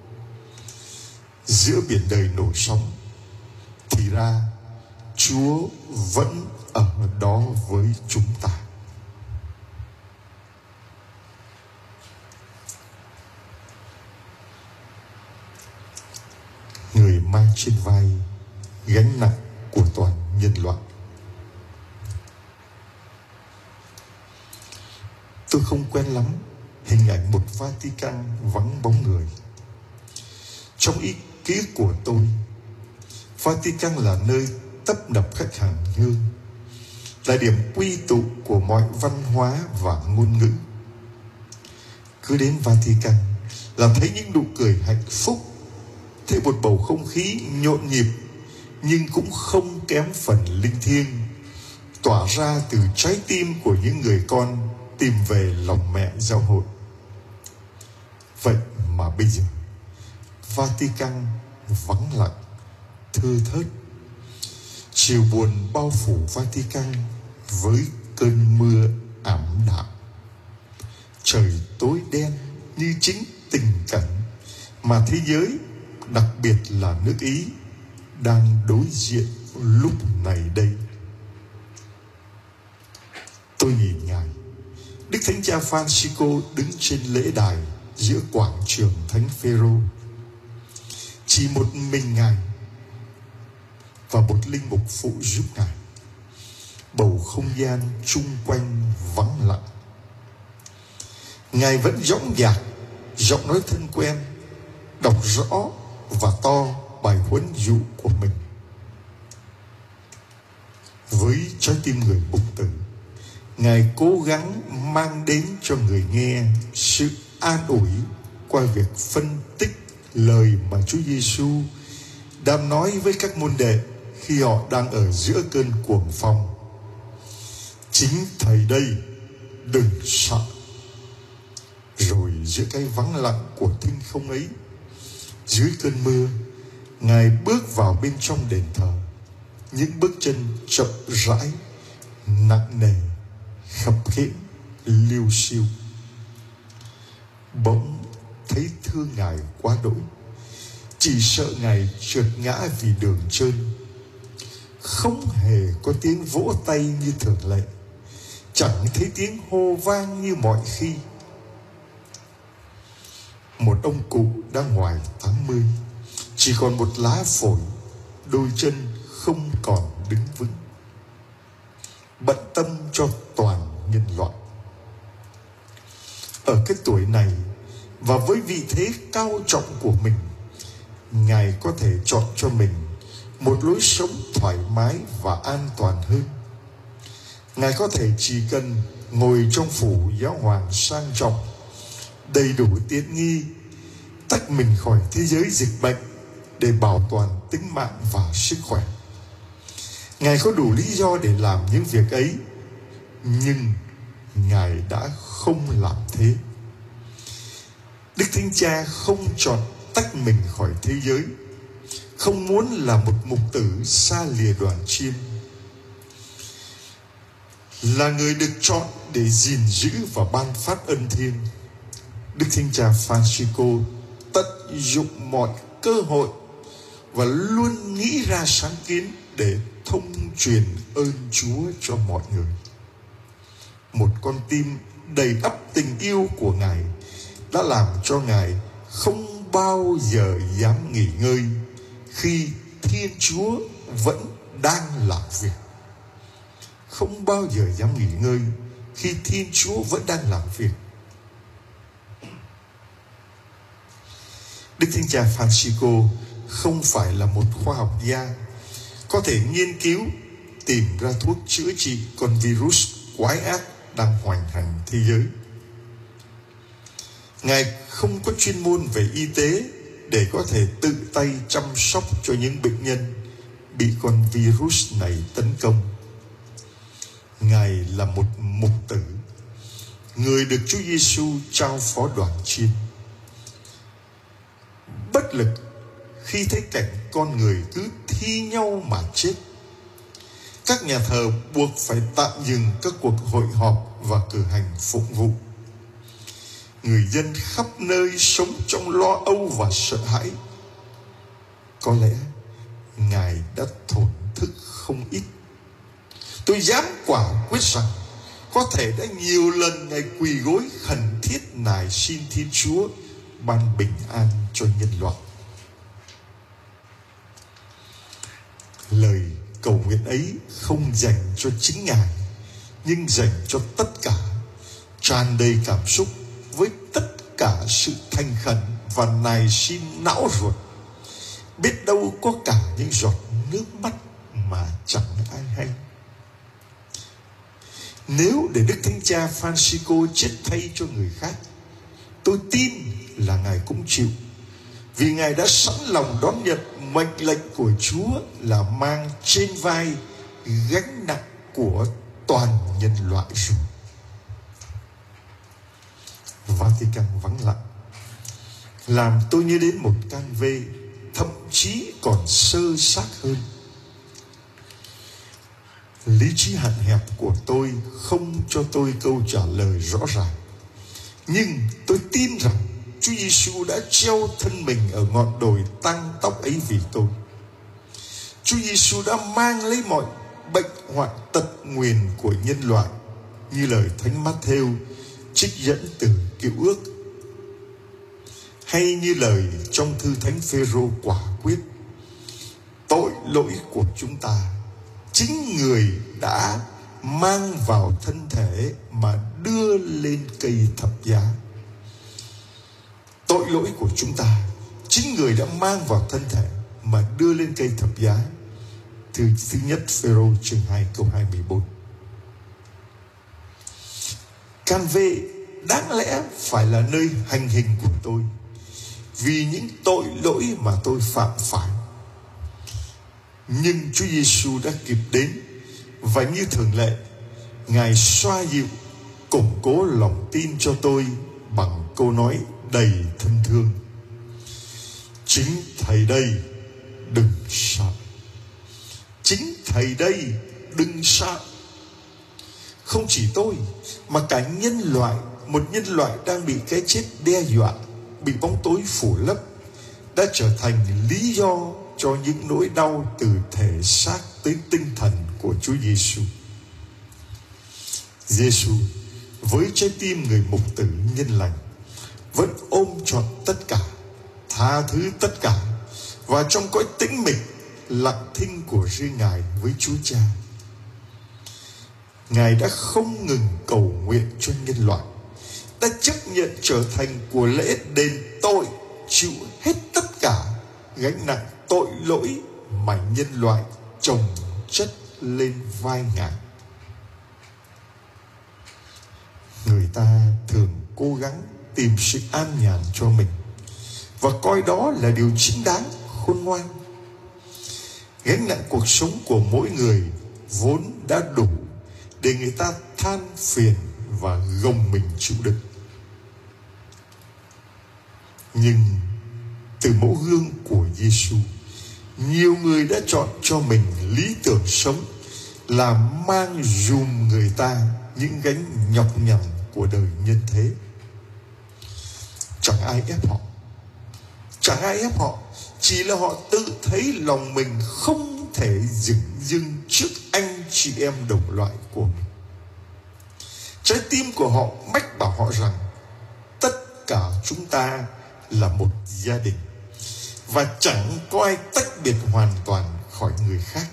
B: Giữa biển đời nổi sóng, thì ra Chúa vẫn ở đó với chúng ta. Người mang trên vai gánh nặng của toàn nhân loại. Tôi không quen lắm hình ảnh một Vatican vắng bóng người. Trong ý ký của tôi, Vatican là nơi tấp nập khách hàng hương, là điểm quy tụ của mọi văn hóa và ngôn ngữ. Cứ đến Vatican là thấy những nụ cười hạnh phúc, thấy một bầu không khí nhộn nhịp nhưng cũng không kém phần linh thiêng, tỏa ra từ trái tim của những người con tìm về lòng mẹ giáo hội. Vậy mà bây giờ Vatican vắng lặng, thưa thớt. Chiều buồn bao phủ Vatican với cơn mưa ảm đạm. Trời tối đen như chính tình cảnh mà thế giới, đặc biệt là nước Ý, đang đối diện lúc này đây. Tôi nhìn Ngài, Đức Thánh Cha Francisco đứng trên lễ đài giữa quảng trường Thánh Phêrô. Chỉ một mình Ngài và một linh mục phụ giúp Ngài. Bầu không gian chung quanh vắng lặng. Ngài vẫn dõng dạc, giọng nói thân quen, đọc rõ và to bài huấn dụ của mình. Với trái tim người mục tử, Ngài cố gắng mang đến cho người nghe sự an ủi qua việc phân tích lời mà Chúa Giêsu đang nói với các môn đệ khi họ đang ở giữa cơn cuồng phong. Chính Thầy đây, đừng sợ. Rồi giữa cái vắng lặng của thinh không ấy, dưới cơn mưa, Ngài bước vào bên trong đền thờ. Những bước chân chậm rãi, nặng nề, khập khiễng, liêu xiêu. Bỗng thấy thương Ngài quá đỗi, chỉ sợ Ngài trượt ngã vì đường trơn. Không hề có tiếng vỗ tay như thường lệ, chẳng thấy tiếng hô vang như mọi khi. Một ông cụ đã ngoài 80, chỉ còn một lá phổi, đôi chân không còn đứng vững, bận tâm cho toàn nhân loại. Ở cái tuổi này và với vị thế cao trọng của mình, Ngài có thể chọn cho mình một lối sống thoải mái và an toàn hơn. Ngài có thể chỉ cần ngồi trong phủ giáo hoàng sang trọng, đầy đủ tiện nghi, tách mình khỏi thế giới dịch bệnh để bảo toàn tính mạng và sức khỏe. Ngài có đủ lý do để làm những việc ấy, nhưng Ngài đã không làm thế. Đức Thánh Cha không chọn tách mình khỏi thế giới, không muốn là một mục tử xa lìa đoàn chiên. Là người được chọn để gìn giữ và ban phát ân thiêng, Đức Thánh Cha Francisco tận dụng mọi cơ hội và luôn nghĩ ra sáng kiến để thông truyền ơn Chúa cho mọi người. Một con tim đầy ắp tình yêu của Ngài đã làm cho Ngài không bao giờ dám nghỉ ngơi khi Thiên Chúa vẫn đang làm việc. Không bao giờ dám nghỉ ngơi khi Thiên Chúa vẫn đang làm việc. Đức Thánh Cha Francisco không phải là một khoa học gia có thể nghiên cứu tìm ra thuốc chữa trị con virus quái ác đang hoành hành thế giới. Ngài không có chuyên môn về y tế để có thể tự tay chăm sóc cho những bệnh nhân bị con virus này tấn công. Ngài là một mục tử, người được Chúa Giêsu trao phó đoàn chiên. Bất lực khi thấy cảnh con người cứ thi nhau mà chết, các nhà thờ buộc phải tạm dừng các cuộc hội họp và cử hành phụng vụ. Người dân khắp nơi sống trong lo âu và sợ hãi. Có lẽ Ngài đã thổn thức không ít. Tôi dám quả quyết rằng có thể đã nhiều lần Ngài quỳ gối khẩn thiết nài xin Thiên Chúa ban bình an cho nhân loại. Lời cầu nguyện ấy không dành cho chính Ngài, nhưng dành cho tất cả, tràn đầy cảm xúc với tất cả sự thành khẩn và nài xin não ruột. Biết đâu có cả những giọt nước mắt mà chẳng ai hay. Nếu để Đức Thánh Cha Francisco chết thay cho người khác, tôi tin là Ngài cũng chịu, vì Ngài đã sẵn lòng đón nhận mệnh lệnh của Chúa là mang trên vai gánh nặng của toàn nhân loại rồi. Vatican vắng lặng làm tôi nhớ đến một can vê thậm chí còn sơ xác hơn. Lý trí hạn hẹp của tôi không cho tôi câu trả lời rõ ràng, nhưng tôi tin rằng Chúa Giêsu đã treo thân mình ở ngọn đồi tăng tóc ấy vì tôi. Chúa Giêsu đã mang lấy mọi bệnh hoạn tật nguyền của nhân loại, như lời Thánh Mát-thêu trích dẫn từ Cựu Ước, hay như lời trong thư Thánh Phêrô quả quyết: tội lỗi của chúng ta chính người đã mang vào thân thể mà đưa lên cây thập giá. Tội lỗi của chúng ta chính người đã mang vào thân thể mà đưa lên cây thập giá. Thư thứ nhất Phêrô chương 2 câu 24. Can-vê đáng lẽ phải là nơi hành hình của tôi vì những tội lỗi mà tôi phạm phải. Nhưng Chúa Giêsu đã kịp đến, và như thường lệ, Ngài xoa dịu, củng cố lòng tin cho tôi bằng câu nói đầy thân thương: chính Thầy đây, đừng sợ. Chính Thầy đây, đừng sợ. Không chỉ tôi, mà cả nhân loại, một nhân loại đang bị cái chết đe dọa, bị bóng tối phủ lấp, đã trở thành lý do cho những nỗi đau từ thể xác tới tinh thần của Chúa Giêsu. Giêsu với trái tim người mục tử nhân lành vẫn ôm trọn tất cả, tha thứ tất cả, và trong cõi tĩnh mịch lặng thinh của riêng Ngài với Chúa Cha, Ngài đã không ngừng cầu nguyện cho nhân loại, đã chấp nhận trở thành của lễ đền tội, chịu hết tất cả gánh nặng tội lỗi mà nhân loại chồng chất lên vai Ngài. Người ta thường cố gắng tìm sự an nhàn cho mình và coi đó là điều chính đáng, khôn ngoan. Gánh nặng cuộc sống của mỗi người vốn đã đủ để người ta than phiền và gồng mình chịu đựng. Nhưng từ mẫu gương của Giêsu, nhiều người đã chọn cho mình lý tưởng sống là mang dùm người ta những gánh nhọc nhằn của đời nhân thế. Chẳng ai ép họ, chẳng ai ép họ, chỉ là họ tự thấy lòng mình không thể dửng dưng trước anh chị em đồng loại của mình. Trái tim của họ mách bảo họ rằng tất cả chúng ta là một gia đình, và chẳng có ai tách biệt hoàn toàn khỏi người khác.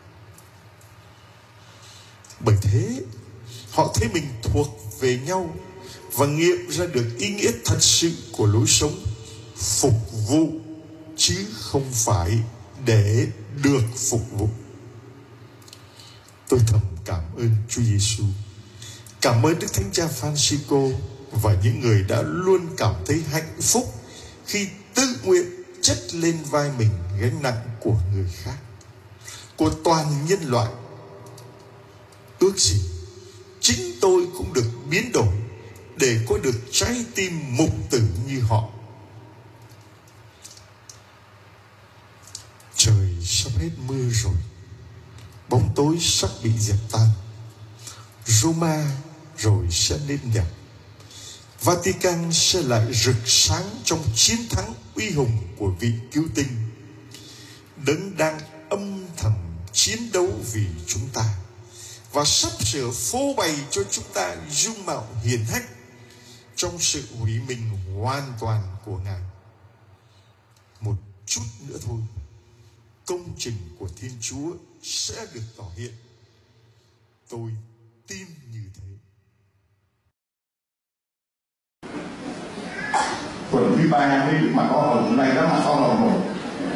B: Bởi thế họ thấy mình thuộc về nhau và nghiệm ra được ý nghĩa thật sự của lối sống phục vụ, chứ không phải để được phục vụ. Tôi thầm cảm ơn Chúa Giêsu, cảm ơn Đức Thánh Cha Francisco và những người đã luôn cảm thấy hạnh phúc khi tự nguyện chất lên vai mình gánh nặng của người khác, của toàn nhân loại. Ước gì chính tôi cũng được biến đổi để có được trái tim mục tử như họ. Trời sắp hết mưa rồi, bóng tối sắp bị dẹp tan. Roma rồi sẽ lên đẹp, Vatican sẽ lại rực sáng trong chiến thắng uy hùng của vị cứu tinh, đấng đang âm thầm chiến đấu vì chúng ta và sắp sửa phô bày cho chúng ta dung mạo hiển hách trong sự hủy mình hoàn toàn của Ngài. Một chút nữa thôi, công trình của Thiên Chúa sẽ được tỏ hiện. Tôi tin như thế.
C: Tuần thứ 3 với Đức Mẹ Con Hồng, hôm nay đó là Con Hồng rồi.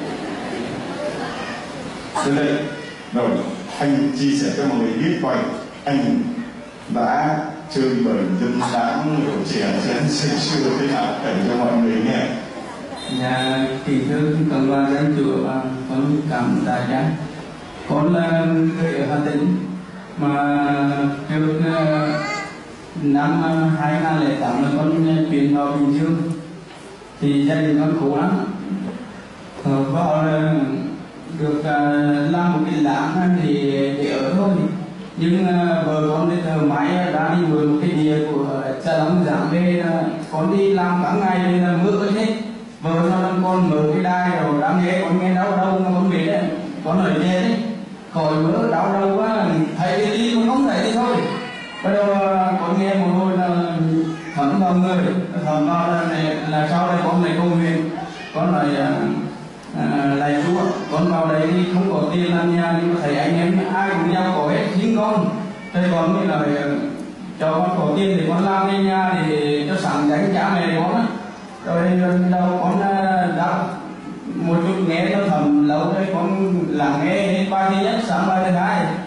C: Đến đây, rồi anh chia sẻ cho mọi người biết coi anh đã chơi bời dân đám rượu chè chén say sưa thế nào, kể cho mọi người nghe.
D: Dạ, kính thưa cộng đoàn dân chủ và con cảm đại gia. Con là người ở Hà Tĩnh mà trước năm 2008 là con chuyển vào Bình Dương, thì gia đình con khổ lắm. Vợ được làm một cái láng để ở thôi, nhưng vợ con đi thờ máy đã đi mượn một cái địa của cha đóng giảm về, con đi làm cả ngày nên là mưa hết. Vợ cho con mở cái đai rồi đã nghe, con nghe đau đâu mà con biết đấy, con ở trên đấy khỏi mưa đau đâu quá, thấy cái đi mà không thấy thì thôi. Bắt đầu con nghe một hồi là thấm vào người, thấm vào là sau đây con này công nguyện, con lại lạy Chúa, con vào đấy thì không có tiền làm nhà, nhưng mà thấy anh em ai cũng giàu có hết, riêng con thì con mới là cho con có tiền để con làm cái nhà để cho sáng dành cha mẹ con á. Rồi đâu con đã một chút nghe nó thầm lâu đấy, con lắng nghe hết bài thứ nhất sang bài thứ hai,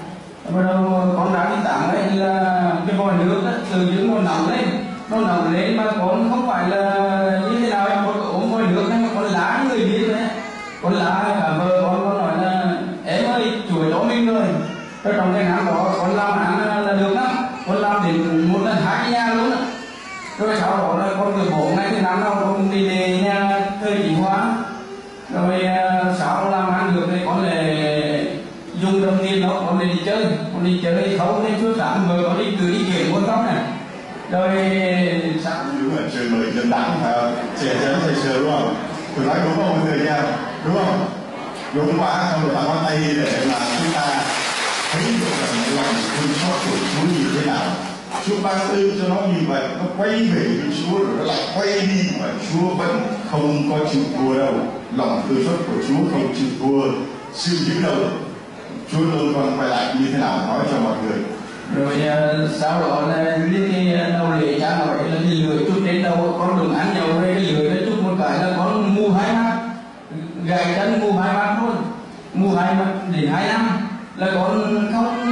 D: bắt đầu con ra đi tắm ấy là cái vòi nước đó, tự nhiên nó nóng lên mà con không phải là như thế nào, con ốm vòi nước này mà con lá người biết đấy, con lá cả vợ con nói là em ơi chuỗi đó mình rồi trong cái năm đó con làm ăn là được lắm, con làm đến 1 lần 2 cái nhà luôn á. Rồi sau đó là con từ 4 ngày thứ năm nào con đi về nhà thời kỳ hóa, rồi sau làm ăn được thì con lại dùng đồng tiền đó con đi chơi thấu lên suốt sáng vừa có đi cứ đi chuyển con tóc này rồi sáng
C: đúng là trời mời dân đảng phải không? Trẻ chắn thầy sờ đúng không? Tôi nói đúng không mọi người nha, đúng không? Đúng quá, không được bà con tay để mà chúng ta thấy được rằng lòng thương xót của Chúa như thế nào. Chúa ban ơn cho nó như vậy, nó quay về với Chúa rồi nó lại quay đi mà Chúa vẫn không có chịu thua đâu. Lòng thương xót của Chúa không chịu thua sự dữ đâu. Chúa luôn còn quay lại như thế nào nói cho mọi người.
D: Rồi sau đó là liên cái đầu lễ cha nói là cái lưỡi chút đến đâu con đừng ăn nhiều, cái lưỡi nó chút một cái là con mù 2 mắt, gãy chân mù 2 mắt luôn, mù 2 mắt đến 2 năm là con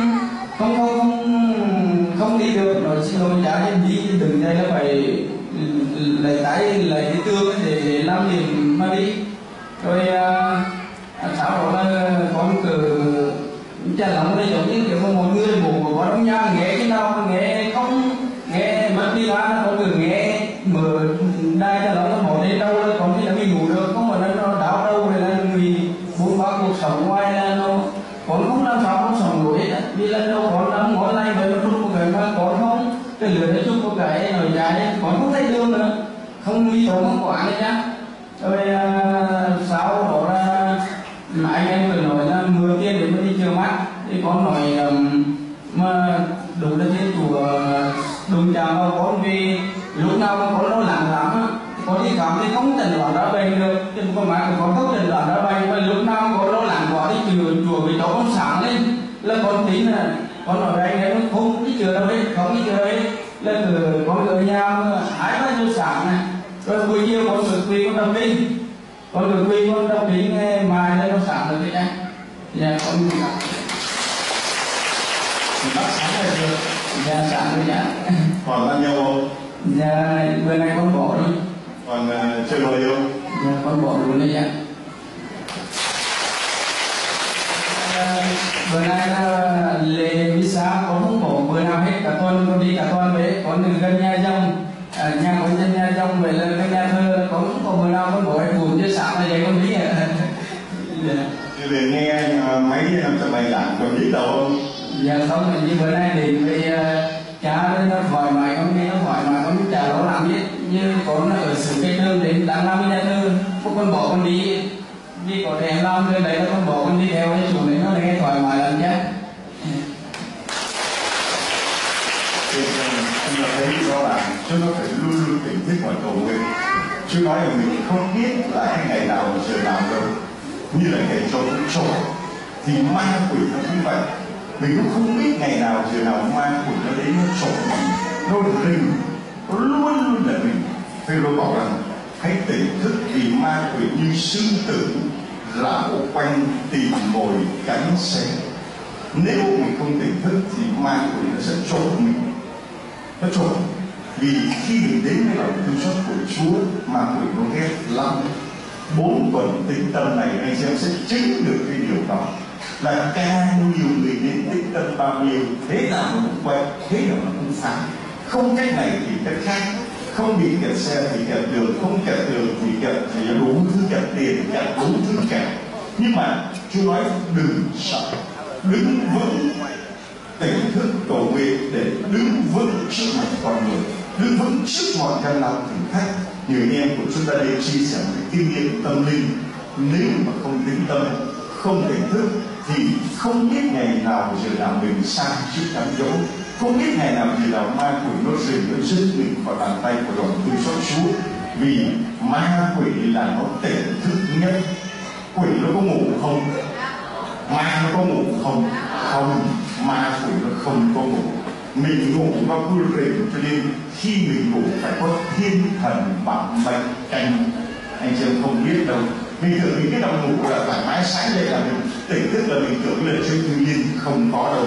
D: không đi được. Nói xin lỗi cha đi từng đây là phải lấy cái tương để làm điểm mà đi. Rồi sau đó là con cứ chả lắm đây giống như kiểu một người bố của trong nhà nghe cái nào nghe không nghe mất đi ra, con cứ nghe mở đai cho nó bỏ đến đâu là còn khi là mình ngủ được, không mà nó đau đâu rồi là người buôn bán cuộc sống ngoài là nó còn không làm sao không sống nổi hết. Vì lần đầu còn đang ngón tay với nó rút một cái mà còn không cái lửa nó chút một cái nổi dài đấy, còn không thấy đường nữa, không đi đâu không quản đấy nhá. Rồi sau đó là mà anh em vừa nói là mưa tiền để mà đi chữa mắt thì con nói mà đúng là thiên chủ đừng chào vào con, vì lúc nào mà con nó lặng lắm á con đi khám thì không chẩn đoán ra bệnh được, chứ con má của con không chẩn đoán ra bệnh, và lúc nào con nó lặng quá đi chùa vì đó con sáng lên là con tính là con nói với anh em không đi chữa đâu đấy, không đi chữa đấy là từ con ở nhà 2-3 giờ sáng này, rồi buổi chiều con được quy con đâm đi, con được quy con đâm đi nghe mai lên nó sáng được đấy anh. Dạ con
C: Bác sáng này chưa?
D: dạ sáng rồi dạ.
C: Còn ăn nhau không?
D: Dạ bữa nay con bỏ đi.
C: Còn chơi bời không?
D: Dạ con bỏ luôn đấy dạ. Bữa nay là lễ visa con không bỏ bữa nào hết, cả tuần con đi cả tuần về, con từ gần nhà dòng nhà con dân nhà dòng về là gần nhà thơ, con không có bữa nào con bỏ hay buồn chứ sáng là vậy con đi à.
C: Thì về nghe mấy năm cho mày giảng còn biết đâu không?
D: Dạ không, như bữa nay đến với cha nó thoải mái, con nghe nó thoải mái, con chả lo làm gì. Như con ở sự cây đơn đến đang làm nhà thơ, con bỏ con đi có thể làm cái đấy là con bỏ con đi theo cái chủ đấy, nó nghe thoải mái lắm chứ.
C: Anh là thấy rõ ràng chứ nó phải luôn luôn tỉnh thức ngoài cầu nguyện. Chứ nói là mình không biết là cái ngày nào giờ nào đâu, như là ngày cho cũng trổ thì ma quỷ nó cũng vậy, mình cũng không biết ngày nào giờ nào ma quỷ nó đến nó trổ mình, nó rình, nó luôn luôn là mình. Phêrô bảo rằng hãy tỉnh thức vì ma quỷ như sư tử rảo quanh tìm mồi cắn xé. Nếu mình không tỉnh thức thì ma quỷ nó sẽ trộm mình, nó trộm. Vì khi mình đến với lòng thương xót của Chúa, ma quỷ nó ghét lắm. 4 tuần tĩnh tâm này anh xem sẽ chứng được cái điều đó, là càng nhiều người đến tĩnh tâm bao nhiêu, thế nào nó cũng quay, thế nào nó cũng phá, không cách này thì cách khác, không bị kẹt xe thì kẹt đường, không kẹt đường thì kẹt thì đủ thứ, kẹt tiền, kẹt đủ thứ kẹt. Nhưng mà Chúa nói đừng sợ, đứng vững, tỉnh thức cầu nguyện để đứng vững trước mặt con người, đứng vững trước mọi gian lao thử thách. Nhiều anh em của chúng ta đây chia sẻ một kinh nghiệm tâm linh, nếu mà không tĩnh tâm, không tỉnh thức thì không biết ngày nào giờ nào mình sang trước đám dỗ, không biết ngày nào giờ nào ma quỷ nó rình nó giết mình vào bàn tay của lòng thương xót Chúa. Vì ma quỷ là nó tỉnh thức nhất. Quỷ nó có ngủ không? Ma nó có ngủ không? Không, ma quỷ nó không có ngủ. Mình ngủ nó cứ rình, cho nên khi mình ngủ phải có thiên thần bảo mệnh canh. Anh chị không biết đâu, mình tưởng mình cái nằm ngủ là thoải mái, sáng dậy là mình tỉnh thức, là mình tưởng là trên tự nhiên, không có đâu.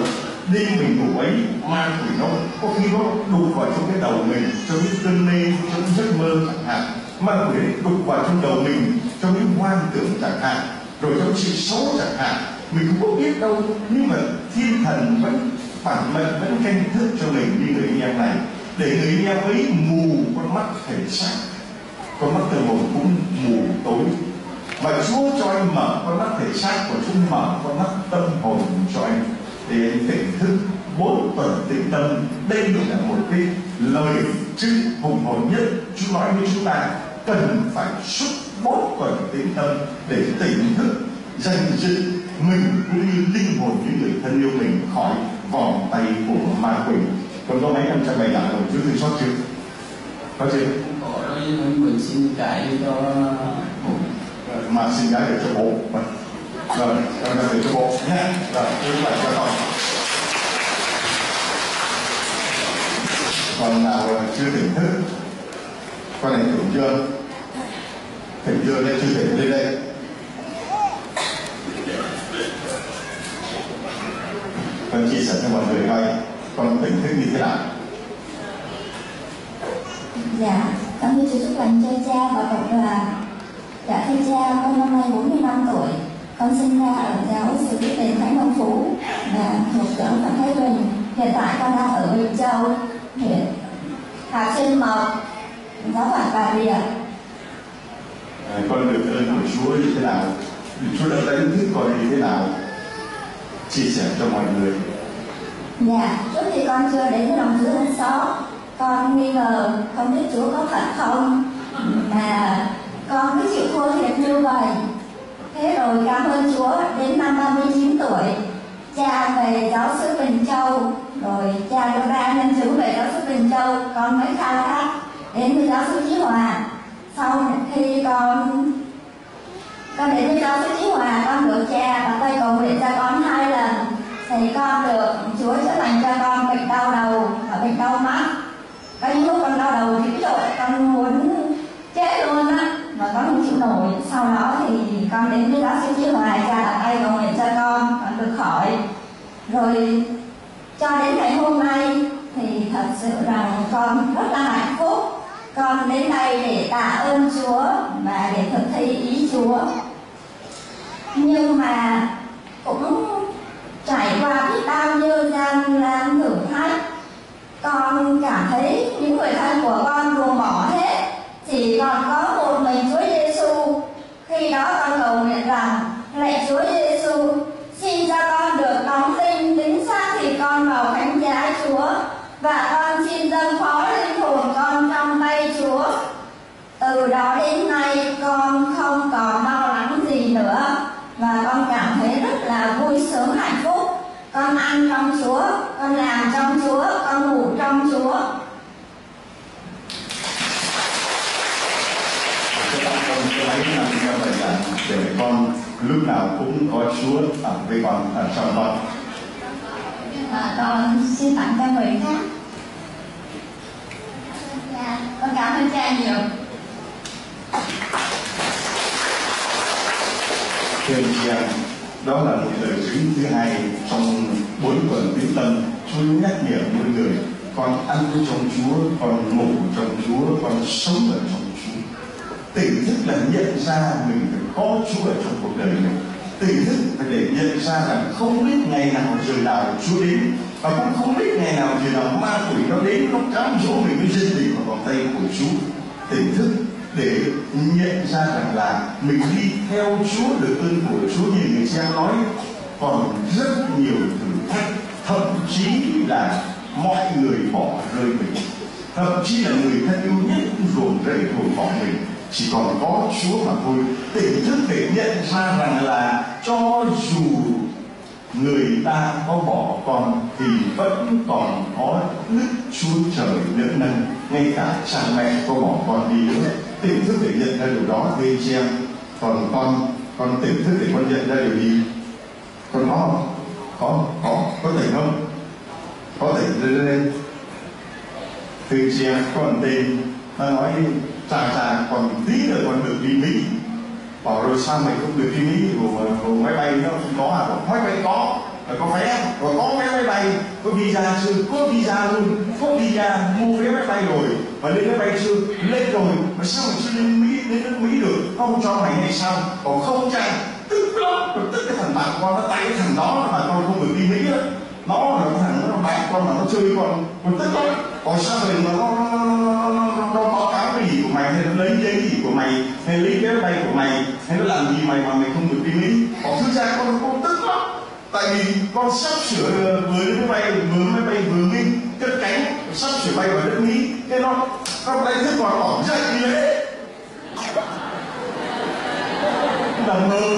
C: đêm mình ngủ ấy, ma quỷ nó có khi nó đục vào trong cái đầu mình, trong những cơn mê, trong những giấc mơ chẳng hạn. Ma quỷ đục vào trong đầu mình, trong những hoang tưởng chẳng hạn, rồi trong sự xấu chẳng hạn. Mình cũng không biết đâu, nhưng mà thiên thần vẫn bản mệnh vẫn canh thức cho mình như người anh em này, để người anh em ấy mù con mắt thể xác, con mắt tâm hồn cũng mù tối. Và Chúa cho anh mở con mắt thể xác, của Chúa mở con mắt tâm hồn cho anh, để anh tỉnh thức 4 tuần tĩnh tâm. Đây là một cái lời chữ hùng hồn nhất Chúa nói với chúng ta, cần phải suốt 4 tuần tĩnh tâm để tỉnh thức giành giữ mình cũng như linh hồn những người thân yêu mình khỏi vòng tay của ma quỷ. Còn có mấy em trong bài giảng của Chúa thương xót chưa? Có chưa?
D: Có rồi, mình xin cái cho
C: mà xin cái để cho bố. Rồi, con để cho bố nhé. Rồi, chúng ta cho con. Còn nào chưa tỉnh thức? Con này tỉnh chưa? Tỉnh chưa đây, chưa tỉnh lên đây. Con chia sẻ cho mọi người coi con tỉnh thức như thế nào.
E: Dạ, con thưa Chúa chúc lành cho cha và cộng đoàn. Dạ thưa cha, con năm nay 45 tuổi. Con sinh ra ở giáo xứ Đền Thánh Long Phú và thuộc giáo phận Thái Bình. Hiện tại con đang ở Bình Châu, huyện Hà Sơn Mộc, giáo phận Bà Rịa.
C: Con được ơn của Chúa như thế nào? Chúa đã đánh thức con như thế nào? Chia sẻ cho mọi người.
E: Dạ, trước khi con chưa đến với lòng Chúa hơn xó, con nghi ngờ không biết Chúa có thật không, mà con cứ chịu thua thiệt như vậy. Thế rồi cảm ơn Chúa, đến năm 39 tuổi cha về giáo xứ Bình Châu, rồi cha được ra nhân chứng về giáo xứ Bình Châu, con mới khao khát đến với giáo xứ Chí Hòa. Sau khi con đến với giáo xứ Chí Hòa, con được cha và tay cầu nguyện cho con 2 lần, thì con được Chúa chữa lành cho con bệnh đau đầu và bệnh đau mắt. Có những lúc con đau đầu dữ dội, con muốn chết luôn á, mà con không chịu nổi. Sau đó thì con đến với giáo sư Chí Hòa, cha đặt tay cầu nguyện cho con được khỏi. Rồi cho đến ngày hôm nay thì thật sự rằng con rất là hạnh phúc. Con đến đây để tạ ơn Chúa và để thực thi ý Chúa. Nhưng mà cũng trải qua biết bao nhiêu gian nan thử thách, con cảm thấy những người thân của con buông bỏ hết, chỉ còn có một mình Chúa Giêsu. Khi đó con cầu nguyện rằng lạy Chúa Giêsu, xin cho con được đóng linh xác thì con vào thánh giá Chúa, và con xin dâng phó linh hồn con trong tay Chúa. Từ đó đến nay con không còn lo lắng gì nữa, và con cảm thấy rất là vui sướng hạnh phúc. Con ăn trong Chúa, con làm trong Chúa, con ngủ trong Chúa.
C: Để con lúc nào cũng có Chúa ở với con, ở trong con.
E: Con xin tặng cho người khác. Con cảm ơn cha nhiều.
C: Thưa chị em, đó là một lời chứng thứ hai trong 4 tuần tĩnh tâm. Chúa nhắc nhở mỗi người, con ăn trong Chúa, con ngủ trong Chúa, con sống ở trong Chúa. Tỉnh thức là nhận ra mình phải có Chúa ở trong cuộc đời mình. Tỉnh thức phải để nhận ra rằng không biết ngày nào giờ nào Chúa đến, và cũng không biết ngày nào giờ nào ma quỷ nó đến, nó cám dỗ mình với dân tình vào vòng tay của Chúa. Tỉnh thức để nhận ra rằng là mình đi theo Chúa, được ơn của Chúa như người cha nói, còn rất nhiều thử thách, thậm chí là mọi người bỏ rơi mình, thậm chí là người thân yêu nhất ruồng rẫy ruồng bỏ mình, chỉ còn có Chúa mà thôi. Tỉnh thức để nhận ra rằng là cho dù người ta có bỏ con thì vẫn còn có Đức Chúa Trời nỡ nâng, ngay cả cha mẹ có bỏ con đi nữa. Tỉnh thức để nhận ra điều đó thưa chị em. Còn con tỉnh thức để con nhận ra điều gì? Con có tỉnh không? Có tỉnh lên. Thưa chị em, con tên nó nói chà còn tí nữa còn được đi Mỹ. Bảo rồi sao mày không được đi Mỹ? Của máy bay nó không có à? Máy bay có, có vé không? Có vé máy bay, có visa chưa? Có visa luôn, có visa, mua vé máy bay rồi và lên máy bay chưa? Lên rồi mà sao mà chưa lên Mỹ, đến nước Mỹ được? Không cho mày hay sao? Còn không chăng tức lắm, tức cái thằng bạn con nó tay cái thằng đó mà con không được đi Mỹ đó, nó là cái thằng nó bạn con mà nó chơi còn tức lắm. Còn sao rồi mà nó báo cáo cái gì của mày, hay nó lấy giấy gì của mày, hay lấy vé máy bay của mày, hay nó làm gì mày mà mày không được đi Mỹ? Còn thực ra con tức lắm, tại vì con sắp sửa vừa lên máy bay vừa ngưng cất cánh, sắp sửa bay vào đất Mỹ, cái nó đánh thức còn bỏ dậy đi lễ là mơ.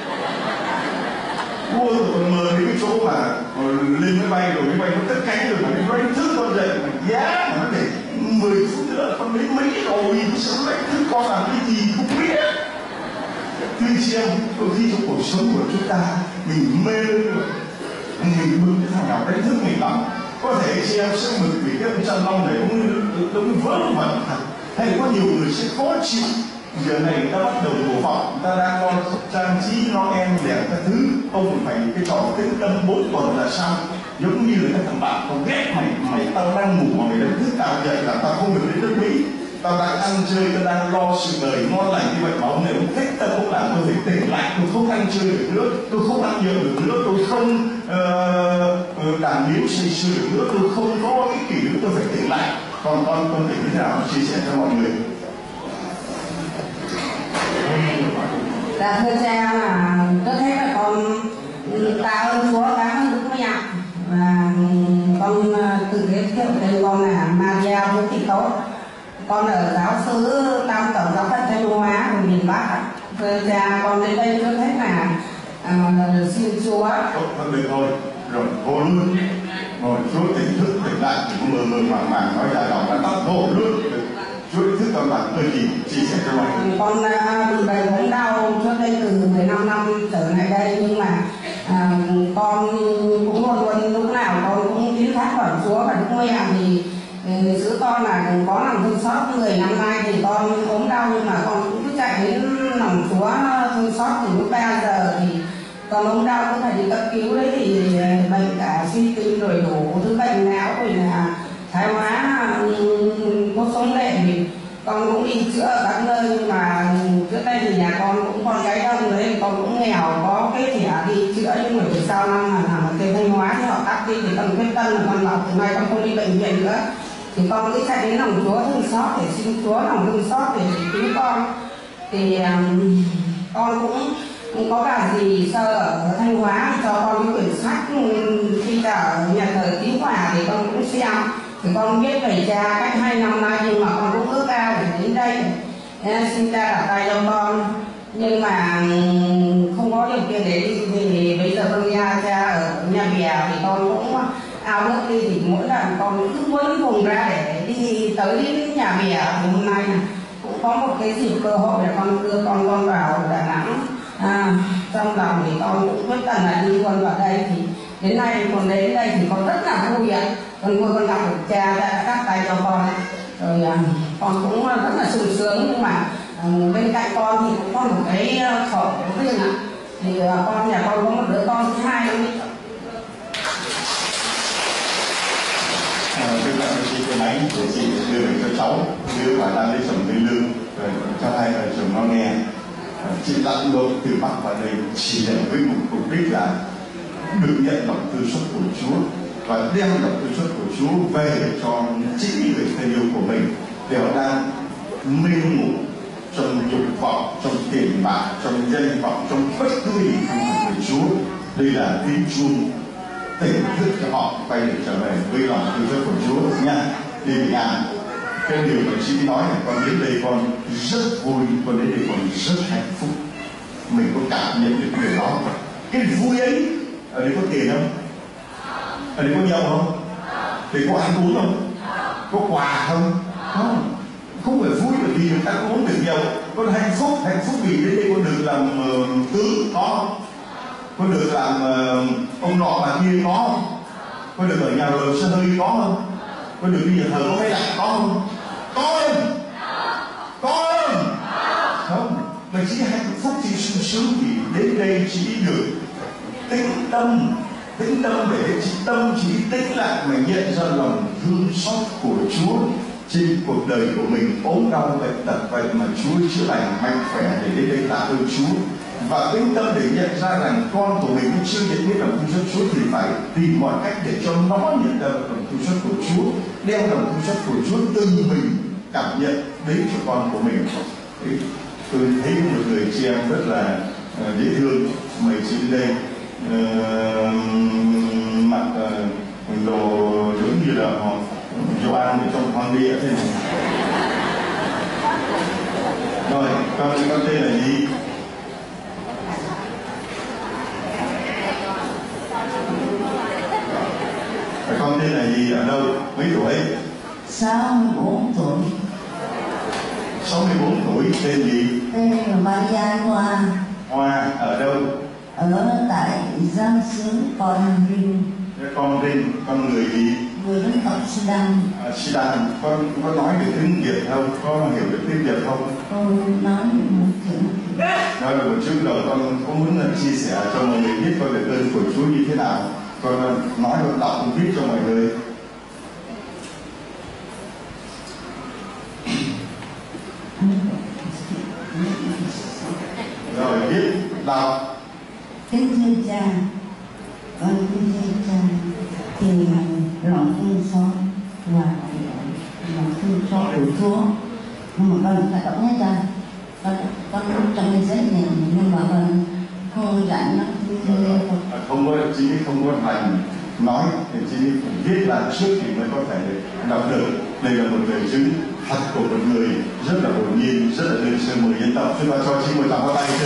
C: Ôi còn mơ đến cái chỗ mà lên máy bay rồi máy bay nó cất cánh rồi mà nó đánh thức con dậy mà giá mà nó để 10 phút nữa con đến Mỹ rồi sao nó đánh thức con làm cái gì không biết. Thưa chị em, đôi khi trong cuộc sống của chúng ta mình mê rồi, mình bực cái thằng nào đánh thức mình lắm. Có thể chị em sẽ bực vì cái ông chăn long này cũng vỡ vẩn thật, hay là có nhiều người sẽ khó chịu. Giờ này người ta bắt đầu đổ vọng, người ta đang lo trang trí Noel đèn các thứ, không phải cái trò tĩnh tâm 4 tuần là sao? Giống như là cái thằng bạn còn ghét mày tao đang ngủ mà mày đánh thức tao dậy là tao không được đến nước Mỹ. Tao đang ăn chơi, tao đang lo sự đời ngon lành như vậy mà ông này ông thích tao không làm, tôi phải tỉnh lại, tôi không ăn chơi được nữa, tôi không ăn nhậu được nữa, tôi không đàn điếu say sưa được nữa, tôi không có cái kỷ nữa, tôi phải tỉnh lại. Còn con tỉnh thế nào chia sẻ cho mọi người.
F: Dạ thưa cha, là trước hết là con tạ ơn Chúa, cảm ơn Đức Mẹ, và con tự giới thiệu tên con là Maria Vũ Thị Tốt. Con ở giáo xứ Tam Tổng Giáo phận Thanh Hóa của miền Bắc. Thưa cha, con đến đây trước hết là xin Chúa.
C: Thôi được thôi, rồi vô luôn. Rồi Chúa tỉnh thức tỉnh lại, cũng mơ màng nói dài dòng là tắt vô luôn. Chúa ý thức con bạn hơi gì chia sẻ cho mọi người.
F: Con bị bệnh ốm đau trước đây từ 15 năm trở lại đây, nhưng mà con cũng luôn lúc nào con cũng tín thác vào Chúa và Đức Mẹ thì giữ con là đừng có lòng thương xót. 10 năm nay thì con ốm đau nhưng mà con cũng cứ chạy đến lòng Chúa thương xót. Từ lúc 3 giờ thì con ốm đau cũng phải đi cấp cứu đấy, thì bệnh cả suy tim rồi đủ thứ bệnh não rồi là thái hóa cốt sống lệ thì con cũng đi chữa ở các nơi, nhưng mà trước đây thì nhà con cũng con gái đông đấy, con cũng nghèo, có cái thẻ đi chữa, nhưng mà sau năm mà nằm ở trên Thanh Hóa thì họ tắt đi, thì con quyết tâm là con bảo từ nay con không đi bệnh viện nữa. Thì con cứ chạy đến lòng Chúa thương xót để xin Chúa lòng thương xót để cứu con. Thì con cũng có cả gì sơ ở Thanh Hóa cho con cái quyển sách khi ở nhà thờ Tín Hòa thì con cũng xem. Thì con biết về cha cách 2 năm nay, nhưng mà con cũng ước ao để đến đây xin cha đặt tay cho con, nhưng mà không có điều kiện để đi. Thì bây giờ con nghe cha ở nhà bè thì con cũng ao ước đi, thì mỗi lần con cứ muốn vùng ra để đi tới đến nhà bè. Thì hôm nay cũng có một cái dịp cơ hội để con đưa con vào Đà Nẵng. Trong lòng thì con cũng quyết tâm là đi con vào đây. Thì đến nay con đến đây thì con rất là vui ạ. Con vui con gặp được cha đã cắt tay cho con, rồi con cũng rất là sung sướng. Nhưng mà bên cạnh con thì cũng có một cái khổ riêng ạ. Thì nhà con có một đứa con thứ hai nữa.
C: Bây giờ chị cái máy của chị đưa về cho cháu, đưa vào đang lấy chồng lấy lương rồi cho hai vợ chồng nó nghe. Chị lặn lội từ Bắc vào đây chỉ để với một mục đích là được nhận lòng thương xót của Chúa và đem lòng thương xót của Chúa về cho chính người thân yêu của mình. Thì họ đang mê ngủ trong dục vọng, trong tiền bạc, trong danh vọng, trong bất cứ gì không phải của Chúa. Đây là tiếng chuông tỉnh thức cho họ quay để trở về với lòng thương xót của Chúa nha. Đi bình an. Cái điều mà chị nói là con đến đây con rất vui, con đến đây con rất hạnh phúc. Mình có cảm nhận được điều đó. Cái vui ấy ở đây có tiền không? Ở đây có nhậu không? Ở đây có ăn uống không? Có quà không? Không. Không phải vui bởi vì người ta cũng uống được nhậu. Con hạnh phúc vì đến đây con được làm tướng có không? Con được làm ông nọ bà kia có không? Con được ở nhà lờ xe hơi có không? Con được đi nhà thờ có máy lạnh có không? Có không? Có không? Không. Mà chỉ hạnh phúc thì sung sướng vì đến đây chỉ được tĩnh tâm tĩnh tâm để tâm trí tĩnh lại mà nhận ra lòng thương xót của Chúa trên cuộc đời của mình, ốm đau bệnh tật vậy mà Chúa chữa lành mạnh khỏe để đến đây tạ ơn Chúa. Và tĩnh tâm để nhận ra rằng con của mình chưa nhận biết lòng thương xót Chúa thì phải tìm mọi cách để cho nó nhận ra lòng thương xót của Chúa, đem lòng thương xót của Chúa từ mình cảm nhận đến cho con của mình. Tôi thấy một người chị em rất là dễ thương, mấy chị đây mặc đồ giống như là họ Gioan ở trong Hoàng Địa thế này. Rồi, con tên là gì? Con tên là gì, ở đâu, mấy tuổi?
E: 64 tuổi.
C: 64 tuổi, tên gì?
E: Tên là Maria Hoa.
C: Hoa, ở đâu?
E: Ở tại Giang xứ Con Rin.
C: Con người gì?
E: Người dân tộc Sudan.
C: Sudan, con có nói được tiếng Việt không? Có hiểu được tiếng Việt không?
E: Tôi nói được một chữ.
C: Nói được một chút rồi, con có muốn chia sẻ cho mọi người biết con được ơn của Chúa như thế nào. Con nói một đọc một viết cho mọi người. Rồi viết đọc.
E: Kính thưa cha, con kính thưa cha, thì lòng thương xót và lòng thương xót của Chúa, nhưng mà con phải đọc hết cha. Con trong cái giấy này nhưng mà con không rảnh lắm.
C: Không có chỉ không có thành nói thì chỉ viết là trước thì mới có thể đọc được. Đây là một lời chứng thật của một người rất là hồn nhiên, rất là lịch sử mười dân tộc. Chúng ta cho chị một tràng pháo tay cho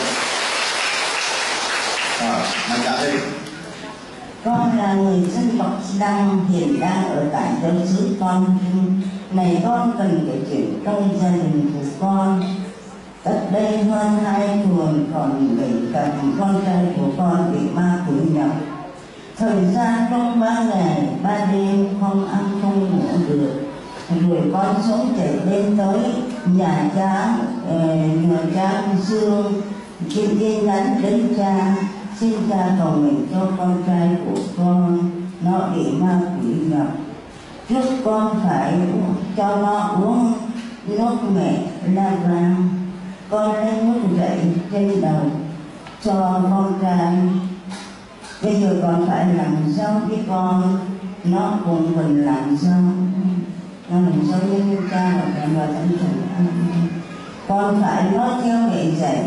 C: mạnh dạn đây.
E: Con là người dân tộc Sudan, hiện đang ở tại châu xứ Con Rin. Này con cần kể chuyện trong gia đình của con. Cách đây hơn 2 tuần còn bệnh cận con trai của con bị ma quỷ nhập. Thời gian trong 3 ngày 3 đêm không ăn không ngủ được. Rồi con sống chạy lên tới nhà cha, nhờ cha Dương xin tin nhắn đến cha, xin cha cầu nguyện cho con trai của con nó bị ma quỷ nhập. Trước con phải cho nó uống nước mẹ la vàng. Con lấy nước dậy trên đầu cho con trai. Bây giờ con phải làm sao với con, nó cùng mình làm sao, nó làm sao với cha và mẹ và thánh thần. Con phải nói theo để dạy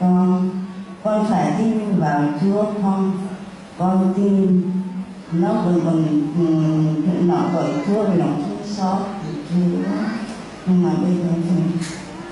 E: con phải tin vào Chúa không? Con tin nó bằng nọ bởi Chúa vì lòng thương xót của Chúa. Nhưng mà bây giờ thì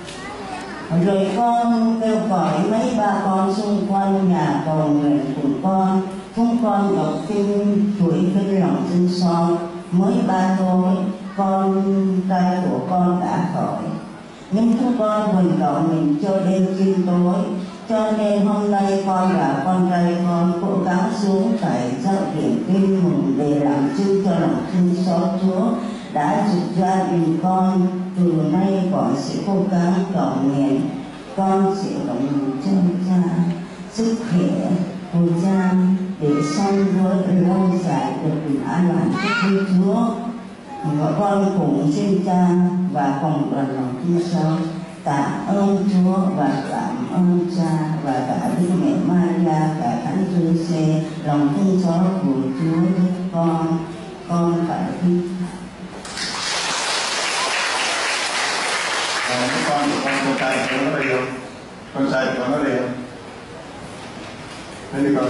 E: rồi con kêu gọi mấy ba con xung quanh nhà cầu nguyện của con. Chúng con đọc kinh tuổi kinh lòng thương xót. Mới 3 tuổi con trai của con đã khỏi. Nhưng chúng con vận động mình cho đến chiều tối. Cho nên hôm nay con và con trai con cố gắng xuống tại giáo điểm kinh mừng để làm chứng cho lòng thương xót Chúa đã giúp gia đình con. Từ nay con sẽ cố gắng cầu nguyện. Con sẽ động chân cha sức khỏe của cha để sanh với lâu dài được bình an hạnh phúc với Chúa. Và con cũng xin cha và cùng đoàn lòng thương xót tạ ơn Chúa và cảm ơn cha và cả Đức Mẹ Maria, cả Thánh Giuse, lòng thương xót của Chúa với con phải đi.
C: Con trai của nó đây không? Con trai của nó đây không? Đây đi con.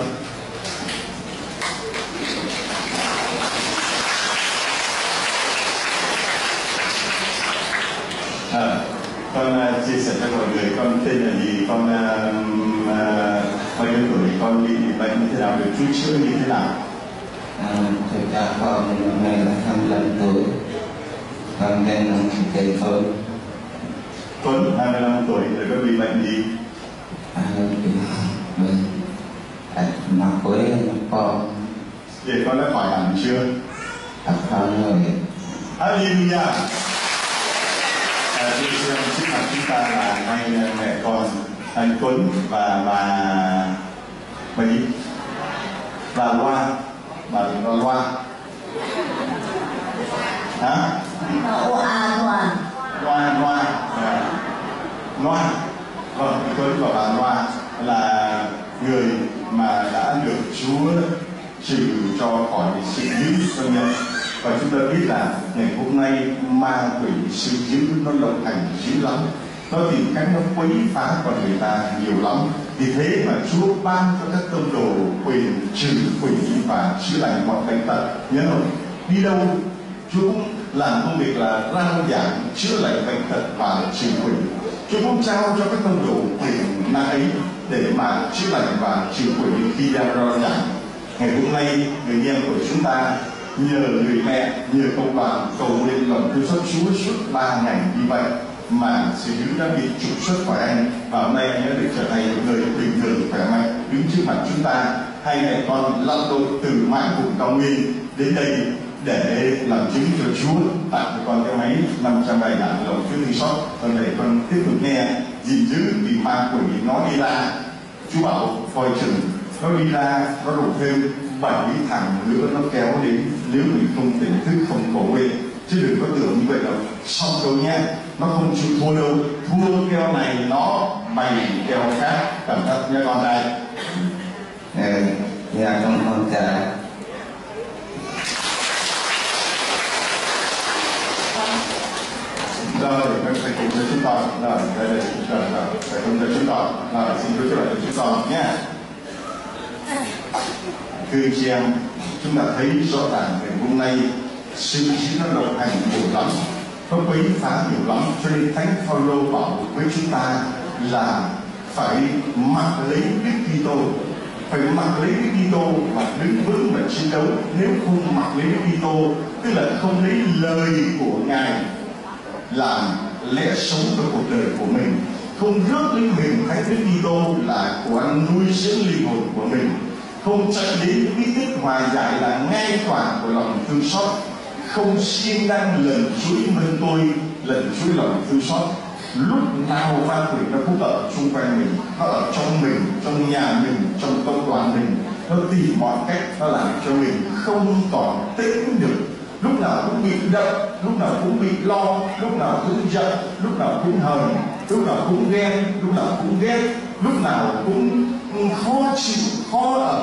C: Con chia sẻ cho mọi người, con tên là gì, con bao nhiêu tuổi, con bị bệnh như thế nào, được Chúa chữa như thế nào?
G: Thực ra con này là 25 tuổi, con tên là Trần Tuấn.
C: Tuấn 25 tuổi, rồi có bị bệnh gì?
G: Bệnh mặt quế con.
C: Vậy con đã khỏi hẳn chưa?
G: Con rồi.
C: Hallelujah. Trước mặt chúng ta là hai mẹ con, anh Tuấn và bà gì? là loa, bà đừng là loa. Hả? Loa. Vâng, tôi và bà Loa là người mà đã được Chúa trừ cho khỏi sự dữ trong nhận. Và chúng ta biết là ngày hôm nay ma quỷ sự dữ nó lộng hành dữ lắm, nó tìm cách nó quấy phá con người ta nhiều lắm. Vì thế mà Chúa ban cho các tông đồ quyền trừ quỷ và chữa lành mọi bệnh tật. Nhớ không? Đi đâu Chúa cũng làm công việc là rao giảng chữa lành bệnh tật và trừ quỷ. Chúa cũng trao cho các tông đồ quyền năng ấy để mà chữa lành và trừ quỷ khi đang rao giảng. Ngày hôm nay người em của chúng ta nhờ người mẹ, nhờ công đoàn cầu nguyện lòng thương xót Chúa suốt 3 ngày như vậy mà sự dữ đã bị trục xuất khỏi anh, và hôm nay anh đã được trở thành một người bình thường khỏe mạnh đứng trước mặt chúng ta. Hai mẹ con lăn lộn từ mãi vùng cao nguyên đến đây để làm chứng cho Chúa, tặng cho con cái máy 500 bài giảng lòng thương thương xót. Còn để con tiếp tục nghe gìn giữ vì ma quỷ nó đi ra. Chúa bảo coi chừng nó đi ra, nó đổ thêm 7 thằng nữa nó kéo đến nếu mình không tỉnh thức, không cầu nguyện. Chứ đừng có tưởng như vậy đâu, xong đâu nha, nó không chịu thua đâu. Thua keo này nó bày keo khác. Cẩn thận nha con đây.
G: Nhà trong con trả.
C: Rồi, thầy cùng với chúng con. Rồi, đây, thầy cùng với chúng con. Rồi, xin Chúa chúc lại cho chúng con nhé. Thưa chị em, chúng ta thấy rõ ràng ngày hôm nay sự dữ nó đồng hành nhiều lắm, nó quấy phá nhiều lắm, cho nên Thánh Phaolô bảo với chúng ta là phải mặc lấy Đức Kitô, phải mặc lấy Đức Kitô và đứng vững và chiến đấu. Nếu không mặc lấy Đức Kitô, tức là không lấy lời của Ngài làm lẽ sống cho cuộc đời của mình, không rước linh hồn Thánh Đức Kitô là của ăn nuôi dưỡng linh hồn của mình, không chạy đến bí tích hòa giải là ngay toàn của lòng thương xót, không siêng năng lần chuỗi bên tôi, lần chuỗi lòng thương xót. Lúc nào ma quỷ nó cũng ở xung quanh mình, nó ở trong mình, trong nhà mình, trong công đoàn mình, nó tìm mọi cách nó làm cho mình không còn tĩnh được. Lúc nào cũng bị động, lúc nào cũng bị lo, lúc nào cũng giận, lúc nào cũng hờn, lúc nào cũng ghen, lúc nào cũng ghét, lúc nào cũng khó chịu, khó ở,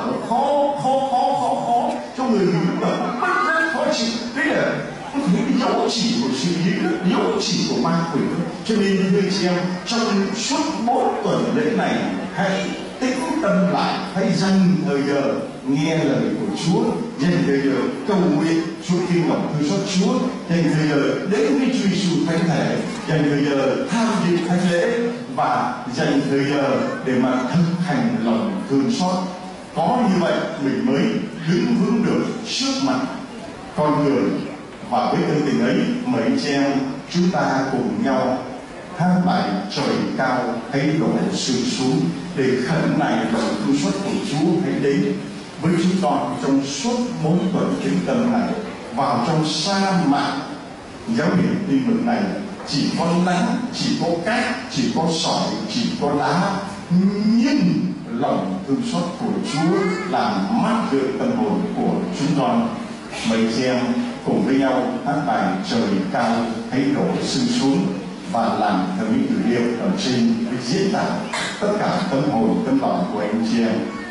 C: khó cho người mình lúc nào cũng bất giác khó chịu. Đấy là những dấu chỉ của sự dữ, dấu chỉ của ma quỷ. Cho nên thưa chị em, trong suốt 4 tuần lễ này, hãy tĩnh tâm lại, hãy dành thời giờ nghe lời của Chúa, dành thời giờ cầu nguyện Chúa kinh lòng thương xót Chúa, dành thời giờ đến với Chúa Giêsu thánh thể, dành thời giờ tham dự thánh lễ và dành thời giờ để mà thực hành lòng thương xót. Có như vậy mình mới đứng vững được trước mặt con người. Và với ơn tình ấy, mời chị em chúng ta cùng nhau hát bài Trời cao hãy đổ sự xuống để khẩn này lòng thương xót của Chúa hãy đến với chúng con trong suốt 4 tuần kính tâm này. Vào trong sa mạc giáo điểm tin mừng này, chỉ có nắng, chỉ có cát, chỉ có sỏi, chỉ có đá, nhưng lòng thương xót của Chúa làm mát rượi tâm hồn của chúng con. Mời chị em cùng với nhau hát bài Trời cao hãy đổ sự xuống và làm theo những từ điệu ở trên diễn tả tất cả tâm hồn tâm lòng của anh chị em.